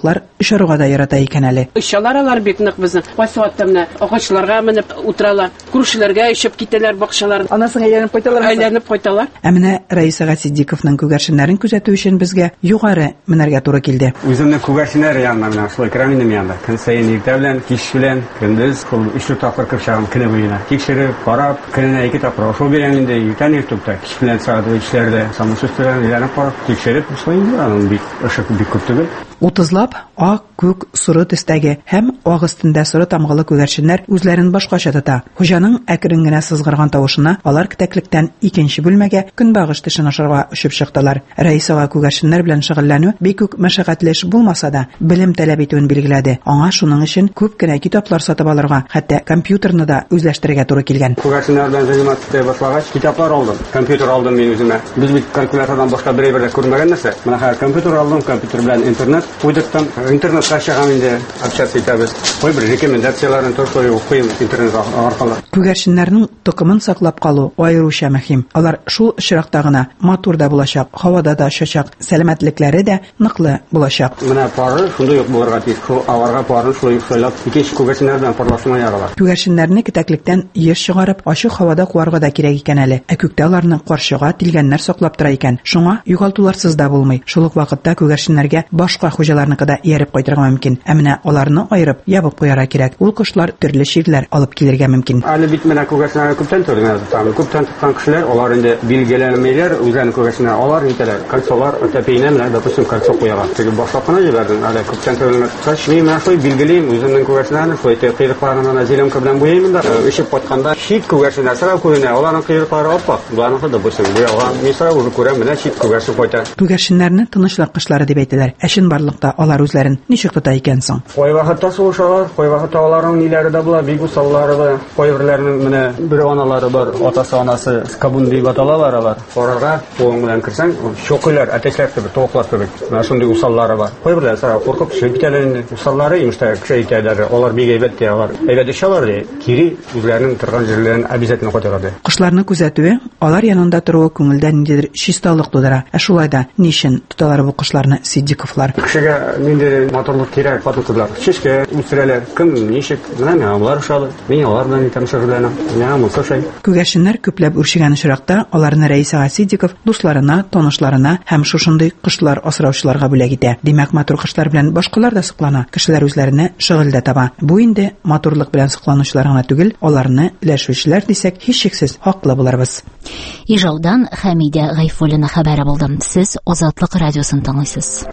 очарга да ярата икән әле. Очалар алар бик нык безнең. Кайсы вакытта менә агачларга менеп утыралар, күршеләргә ишеп китәләр бакчалар. Анасын әйләнеп кайталар. Әйләнеп кайталар. Ә менә Раиса Гасидиковның күгәрченнәрен күзәтү өчен безгә югары менәргә туры килде. Үземне күгәрченнәр янына менә шулай керәм инде янда. Көн саен иртә белән, кич белән, көндез өч тапкыр кеп чыгам көне буена. Тикшереп, карап, көненә ике тапкыр ошо бирәм инде. Иртән иртүктә, кич белән сәгать өчләрдә самосустыран әйләнеп карап, тикшереп, шулай инде аның бик ышык бик күп түгел. Утызлап ак, күк, соры төстәге һәм ак өстендә соры тамгылы күгәрченнәр үзләрен башкача тота. Хуҗаның әкрен генә сызгырган тавышына алар китәклектән икенче бүлмәгә көнбагыш тешен ашарга өчеп чыктылар. Раисага күгәрченнәр белән шөгыльләнү бик үк мәшәкатьле эш булмаса да, белем таләп итүен билгеләде. Аңа шуның өчен күп кенә китаплар сатып алырга, хәтта компьютерны да үзләштерергә туры килгән. Күгәрченнәр белән заниматься итә башлагач, китаплар алдым, компьютер алдым мин үземә. Без бит калькулятордан башка берәй бер дә күрмәгән нәрсә. Менә хәзер компьютер алдым, компьютер белән интернет куйдыктым. Интернетка чыгам инде, общаться итәбез. Кой бер рекомендацияларын туры укыйм интернет аркылы. Күгәрченнәрнең тукымын саклап калу аеруча мөһим. Алар шул очракта гына матур да булачак, һавада да очачак, сәламәтлекләре дә ныклы булачак. Менә пары шундый ук булырга тиеш. Шул аварга парын шулай сайлап, икенче күгәрченнәр белән парлашма яралар. Күгәрченнәрне китәклектән еш чыгарып, ачык һавада куарга да кирәк икән әле. Ә күктә аларны каршыга тилгәннәр саклап тора икән. Шуңа югалтуларсыз да булмый. Шул ук вакытта күгәрченнәргә башка хуҗаларныкы да ияреп кайтырга мөмкин. Ә менә аларны аерып, ябып куярга кирәк. Ул кошлар төрле ширләр алып килергә мөмкин. Әле бит менә күгәрченнәр күптән төргән тутам. Күптән тоткан кешеләр, алар инде билгеләнмәйләр, үзләрен күгәрченнәр алар итәләр. Кольцолар тәпәенә менә допустим кольцо куярга. Теге башлапны җибәрдем. Әле күптән төргән кеш мин менә шулай билгелим, үземнең күгәрченнәрне шулай кыйрыкларына зеленка белән буяйм да. Ишеп кайтканда шит күгәрченнәр сыра күренә. Аларның кыйрыклары аппак. Буларны да допустим буялган. Мин сыра уже күрәм, менә шит күгәрчен кайта. Күгәрченнәрне тынычлык кышлары дип әйтәләр. Ә чынбарлыкта алар үзләрен ничек тота икән соң? Кой вакытта сугышалар, кой вакытта аларның ниләре дә була, бик усаллары да. Кой берләрнең менә бер аналары бар, атасы анасы скабун дип аталалар алар. Карарга кулың белән кирсәң, чокыйлар, әтәчләр кебек, тавыклар кебек. Менә шундый усаллары бар. Кой берләр сара куркып чыгып китәләр инде. Усаллары имештә кеше итәләр. Алар бик әйбәт тә алар. Әйбәт эшләр ди. Кири үзләренең торган җирләрен обязательно кайтарады. Кошларны күзәтүе, алар янында торуы күңелдә ниндидер чисталык тудыра. Ә шулай да ничен тоталар бу кошларны Сиддиковлар? Кешегә ниндидер моторлык кирәк, фатотлар. Чишкә үстерәләр. Кем ничек? Менә алар ушады. Мин алар белән итәм шөгыльләнәм. Менә мосы шай. Күгәрченнәр күпләп үрчегән очракта аларны Раиса Гасидиков дусларына, танышларына һәм шушындый кошлар асраучыларга бүләк итә. Димәк, матур кошлар белән башкалар да соклана. Кешеләр үзләренә шөгыль дә таба. Бу инде матурлык белән сокланучылар гына түгел, аларны ләшүчләр дисәк, һичшиксез хаклы булырбыз. Ижаудан Хәмидә Гайфуллина хәбәре булды. Сез Азатлык радиосын тыңлыйсыз.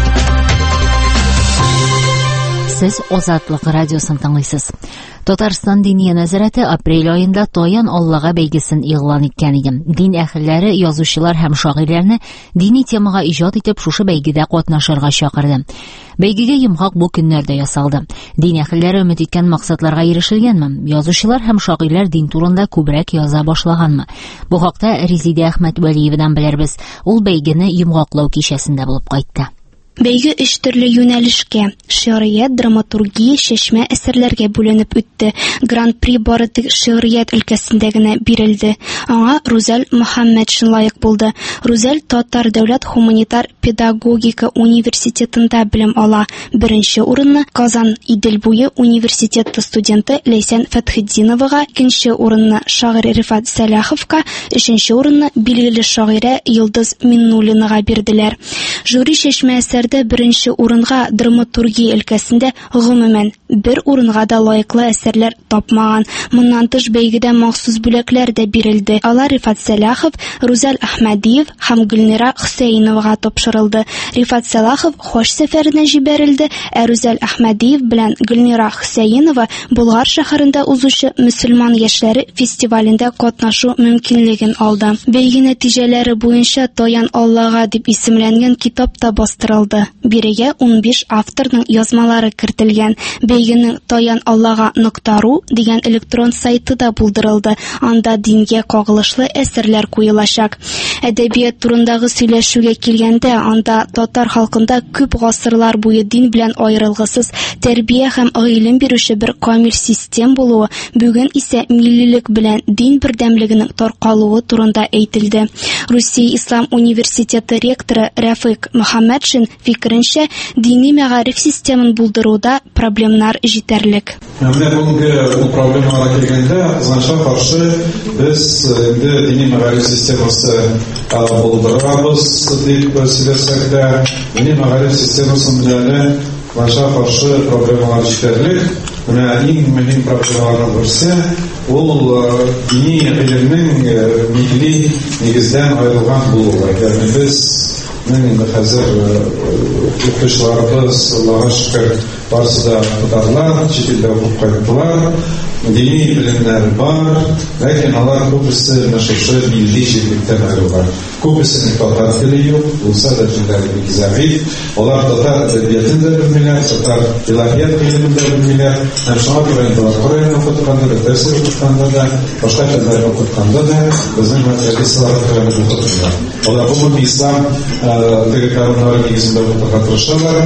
Сез Азатлык радиосын тыңлыйсыз. Татарстан Дини нәзарәте апрель аенда Таян Аллага бәйгесен игълан иткән иде. Дин әһелләре, язучылар һәм шагыйрьләрне дини темага иҗат итеп шушы бәйгедә катнашырга чакырды. Бәйгегә йомгак бу көннәрдә ясалды. Дин әһелләре өмет иткән максатларга ирешелгәнме? Язучылар һәм шагыйрьләр дин турында күбрәк яза башлаганмы? Бу хакта Резидә Әхмәтвәлиевадан белербез. Ул бәйгене йомгаклау кичәсендә булып кайтты. Бәйге өч төрле юнәлешкә – шигърият, драматургия, чәчмә әсәрләргә бүленеп үтте. Гран-при бары тик шигърият өлкәсендә генә бирелде. Аңа Рузәл Мөхәммәтшин лаек булды. Рузәл Татар дәүләт гуманитар педагогика университетында белем ала. Беренче урынны Казан Идел буе университеты студенты Ләйсән Фәтхетдиновага, икенче урынны шагыйрь Рифат Сәләховка, өченче урынны билгеле шагыйрә Йылдыз Миннуллинага бирделәр. Жюри чәчмә әсәр беренче урынга драматургия өлкәсендә гомумән бер урынга да лаеклы әсәрләр тапмаган. Моннан тыш бәйгедә махсус бүләкләр дә бирелде. Алар Рифат Сәләхов, Рузәл Әхмәдиев һәм Гөлнира Хөсәйновага тапшырылды. Рифат Сәләхов Хош сәфәренә җибәрелде, ә Рузәл Әхмәдиев белән Гөлнира Хөсәйнова Болгар шәһәрендә узучы мөселман яшьләре фестивалендә катнашу мөмкинлеген алды. Бәйге нәтиҗәләре буенча Таян Аллага дип исемләнгән китап та бастырылды. Бирегә ун биш авторның язмалары кертелгән. Бәйгенең Таян Аллага .ру дигән электрон сайты да булдырылды. Анда дингә кагылышлы әсәрләр куелачак. Әдәбият турындагы сөйләшүгә килгәндә, анда татар халкында күп гасырлар буе дин белән аерылгысыз тәрбия һәм гыйлем бирүче бер камил систем булуы, бүген исә миллилек белән дин бердәмлегенең таркалуы турында әйтелде. Русия Ислам университеты ректоры Рәфыйк Мөхәммәтшин Фикеренчә, дини мәгариф системын булдыруда проблемнар җитәрлек. Менә бүгенге бу проблемаларга килгәндә, ызганча каршы без инде дини мәгариф системасы булдырабыз дип сөйләсәк тә, дини мәгариф системасын белән ызганча каршы проблемалар җитәрлек. Менә иң мөһим проблемаларның берсе ул дини гыйлемнең милли нигездән аерылган булуы. Ягъни без Мен хәзер укытучыларыбыз, Аллаһка шөкер, барысы да татарлар, чит илдә укып кайттылар. Дини белемнәр бар, ләкин алар күбесе мәшһүр милли җирлектән аерылган. Күбесенең татар теле юк, булса да җирләре бик зәгыйфь. Алар татар әдәбиятын да белмиләр, татар илаһият гыйлемен дә белмиләр. Һәм шуңа күрә инде Коръән укытканда да, тәфсир укытканда да, башка телләр укытканда да безнең мәдрәсәләр Коръән укыталар. Алар бу ислам теге кануннар нигезендә укытырга тырышалар.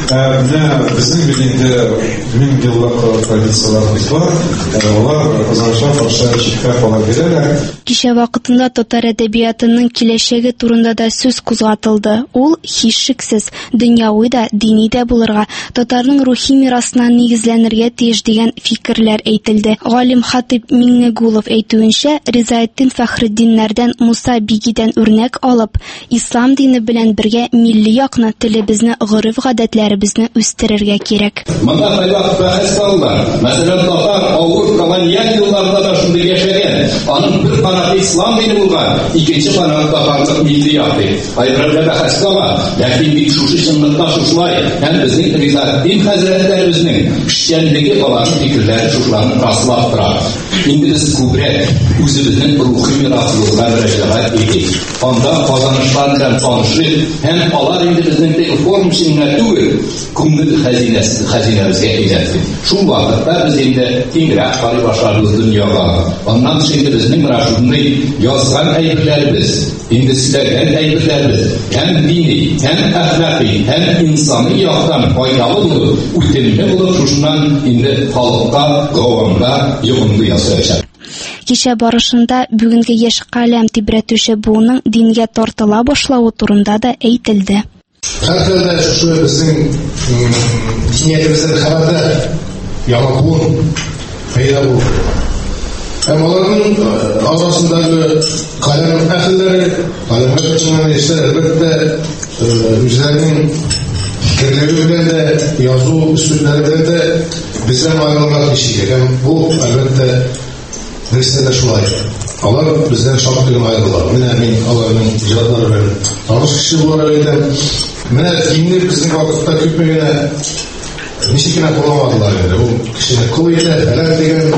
Менә безнең билендә мең еллык традициялар бар. Алар ызганча каршы читкә кала бирәләр. Кичә вакытында татар әдәбиятының киләчәге турында да сүз кузгатылды. Ул һичшиксез дөньяви да, дини дә булырга, татарның рухи мирасына нигезләнергә тиеш дигән фикерләр әйтелде. Галим Хатип Миңнегулов әйтүенчә, Ризаетдин Фәхретдиннәрдән, Муса Бигидән үрнәк алып, ислам дине белән бергә милли якны, телебезне, гореф-гадәтләребезне үстерергә кирәк. Монда кайвак бәхәс кылалар. Мәсәлән, татар авыр колониаль елларда да шундый яшәгән. Аның бер канаты ислам дине булган, икенче канаты татарлык милли якты. Айбрәләр бәхәс кыла. Ләкин бик шушы чынлыкта шушылай. Һәм безнең Ризаетдин хәзрәтләребезнең эшчәнлеге аларның фикерләре шушыларны раслап тора. Инде без күбрәк үзебезнең рухи мираслылыгына мөрәҗәгать итик. Анда казанышлар белән танышып, һәм алар инде безнең форм сиңнәр түгел, күңел хәзинәсе, хәзинәбезгә әйләнде. Шул вакытта без инде киңрәк карый башларбыз дөньяга. Аннан инде безнең рашидны язган әйберләребез, инде сөйләгән әйберләребез, һәм дини, һәм әхлакый, һәм инсани яктан файдалы булып, үтемле булып, шушыннан инде халыкка, гавамга йогынды ясаячак. Кичә барышында бүгенге яшь каләм тибрәтүче буының дингә тартыла башлауы турында да әйтелде. Хәтта шушы безнең диниятебездән хәбәрдә яңа буын пәйда булды. Һәм аларның арасындагы каләм әһелләре, каләмгә төшенгән яшьләр әлбәттә үзләренең фикерләре белән дә, язу үсүлләре белән дә бездән аерылган кешеләр. Һәм бу әлбәттә Нәрсәдә шулай. Алар бездән шактый гына аерылалар. Менә мин аларның җырлары белән таныш кеше буларак әйтәм. Менә динне безнең вакытта күпме генә ничек кенә куламадылар инде. Ул кешене кул итә, фәлән дигән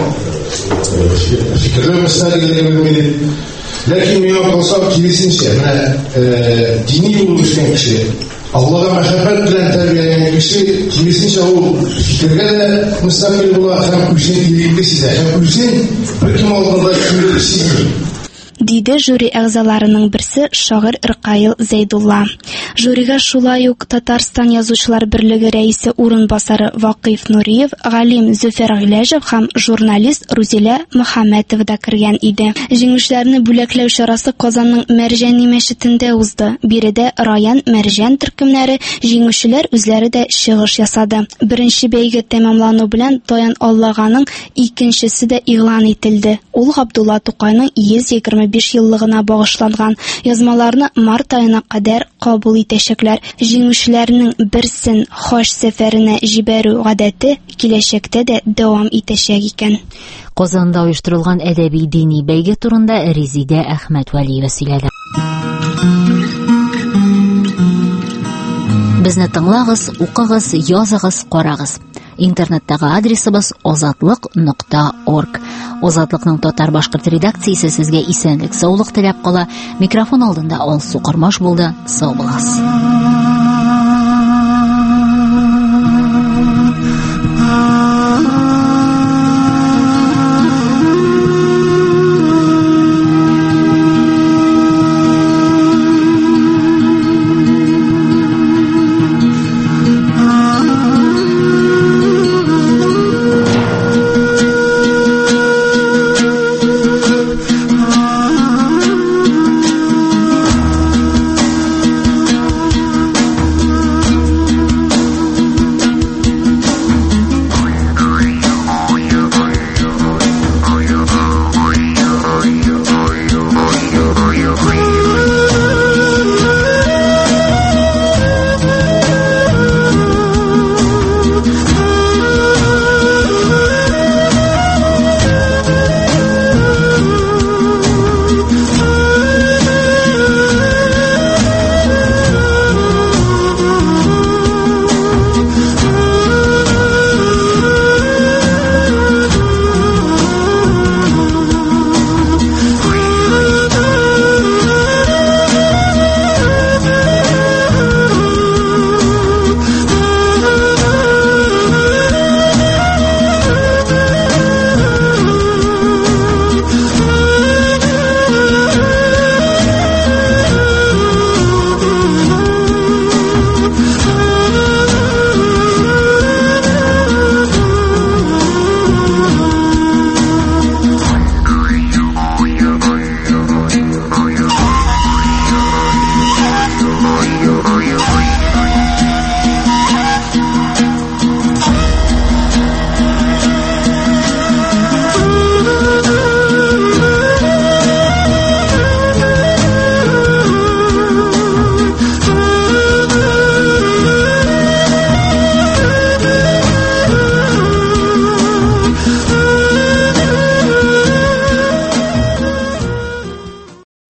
фикерләр мәсьәләләргә белмәде. Ләкин миңа калса киресенчә, менә дини булып үскән кеше, Аллаһка мәхәббәт белән тәрбияләнгән кеше, киресенчә ул фикергә дә мөстәкыйль була һәм үзен ирекли сизә, һәм үзен беркем алдында кимлек сизми. Диде жюри әгъзаларының берсе шагыйрь Рыкаил Зәйдулла. Жюригә шулай ук Татарстан язучылар берлеге рәисе урынбасары Вакыйф Нуриев, галим Зөфәр Гыйләҗев һәм журналист Рузилә Мөхәммәтова да кергән иде. Җиңүчеләрне бүләкләү чарасы Казанның Мәрҗани мәчетендә узды. Биредә район мәрҗән төркемнәре, җиңүчеләр үзләре дә чыгыш ясады. Беренче бәйге тәмамлану белән Таян Аллаганың икенчесе дә игълан ителде. Ул Габдулла Тукайның йөз егерме биш еллыгына багышланган. Язмаларны март аена кадәр кабул итәчәкләр. Җиңүчеләрнең берсен Хаҗ сәфәренә җибәрү гадәте киләчәктә дә дәвам итәчәк икән. Казанда оештырылган әдәби дини бәйге турында Резидә Әхмәтвәлиева сөйләде. Безне тыңлагыз, укыгыз, языгыз, карагыз. Интернеттагы адресыбыз азатлык нокта орг. Азатлыкның татар-башкорт редакциясе сезгә исәнлек, саулык теләп кала. Микрофон алдында Алсу Кармаш булды. Сау булыгыз.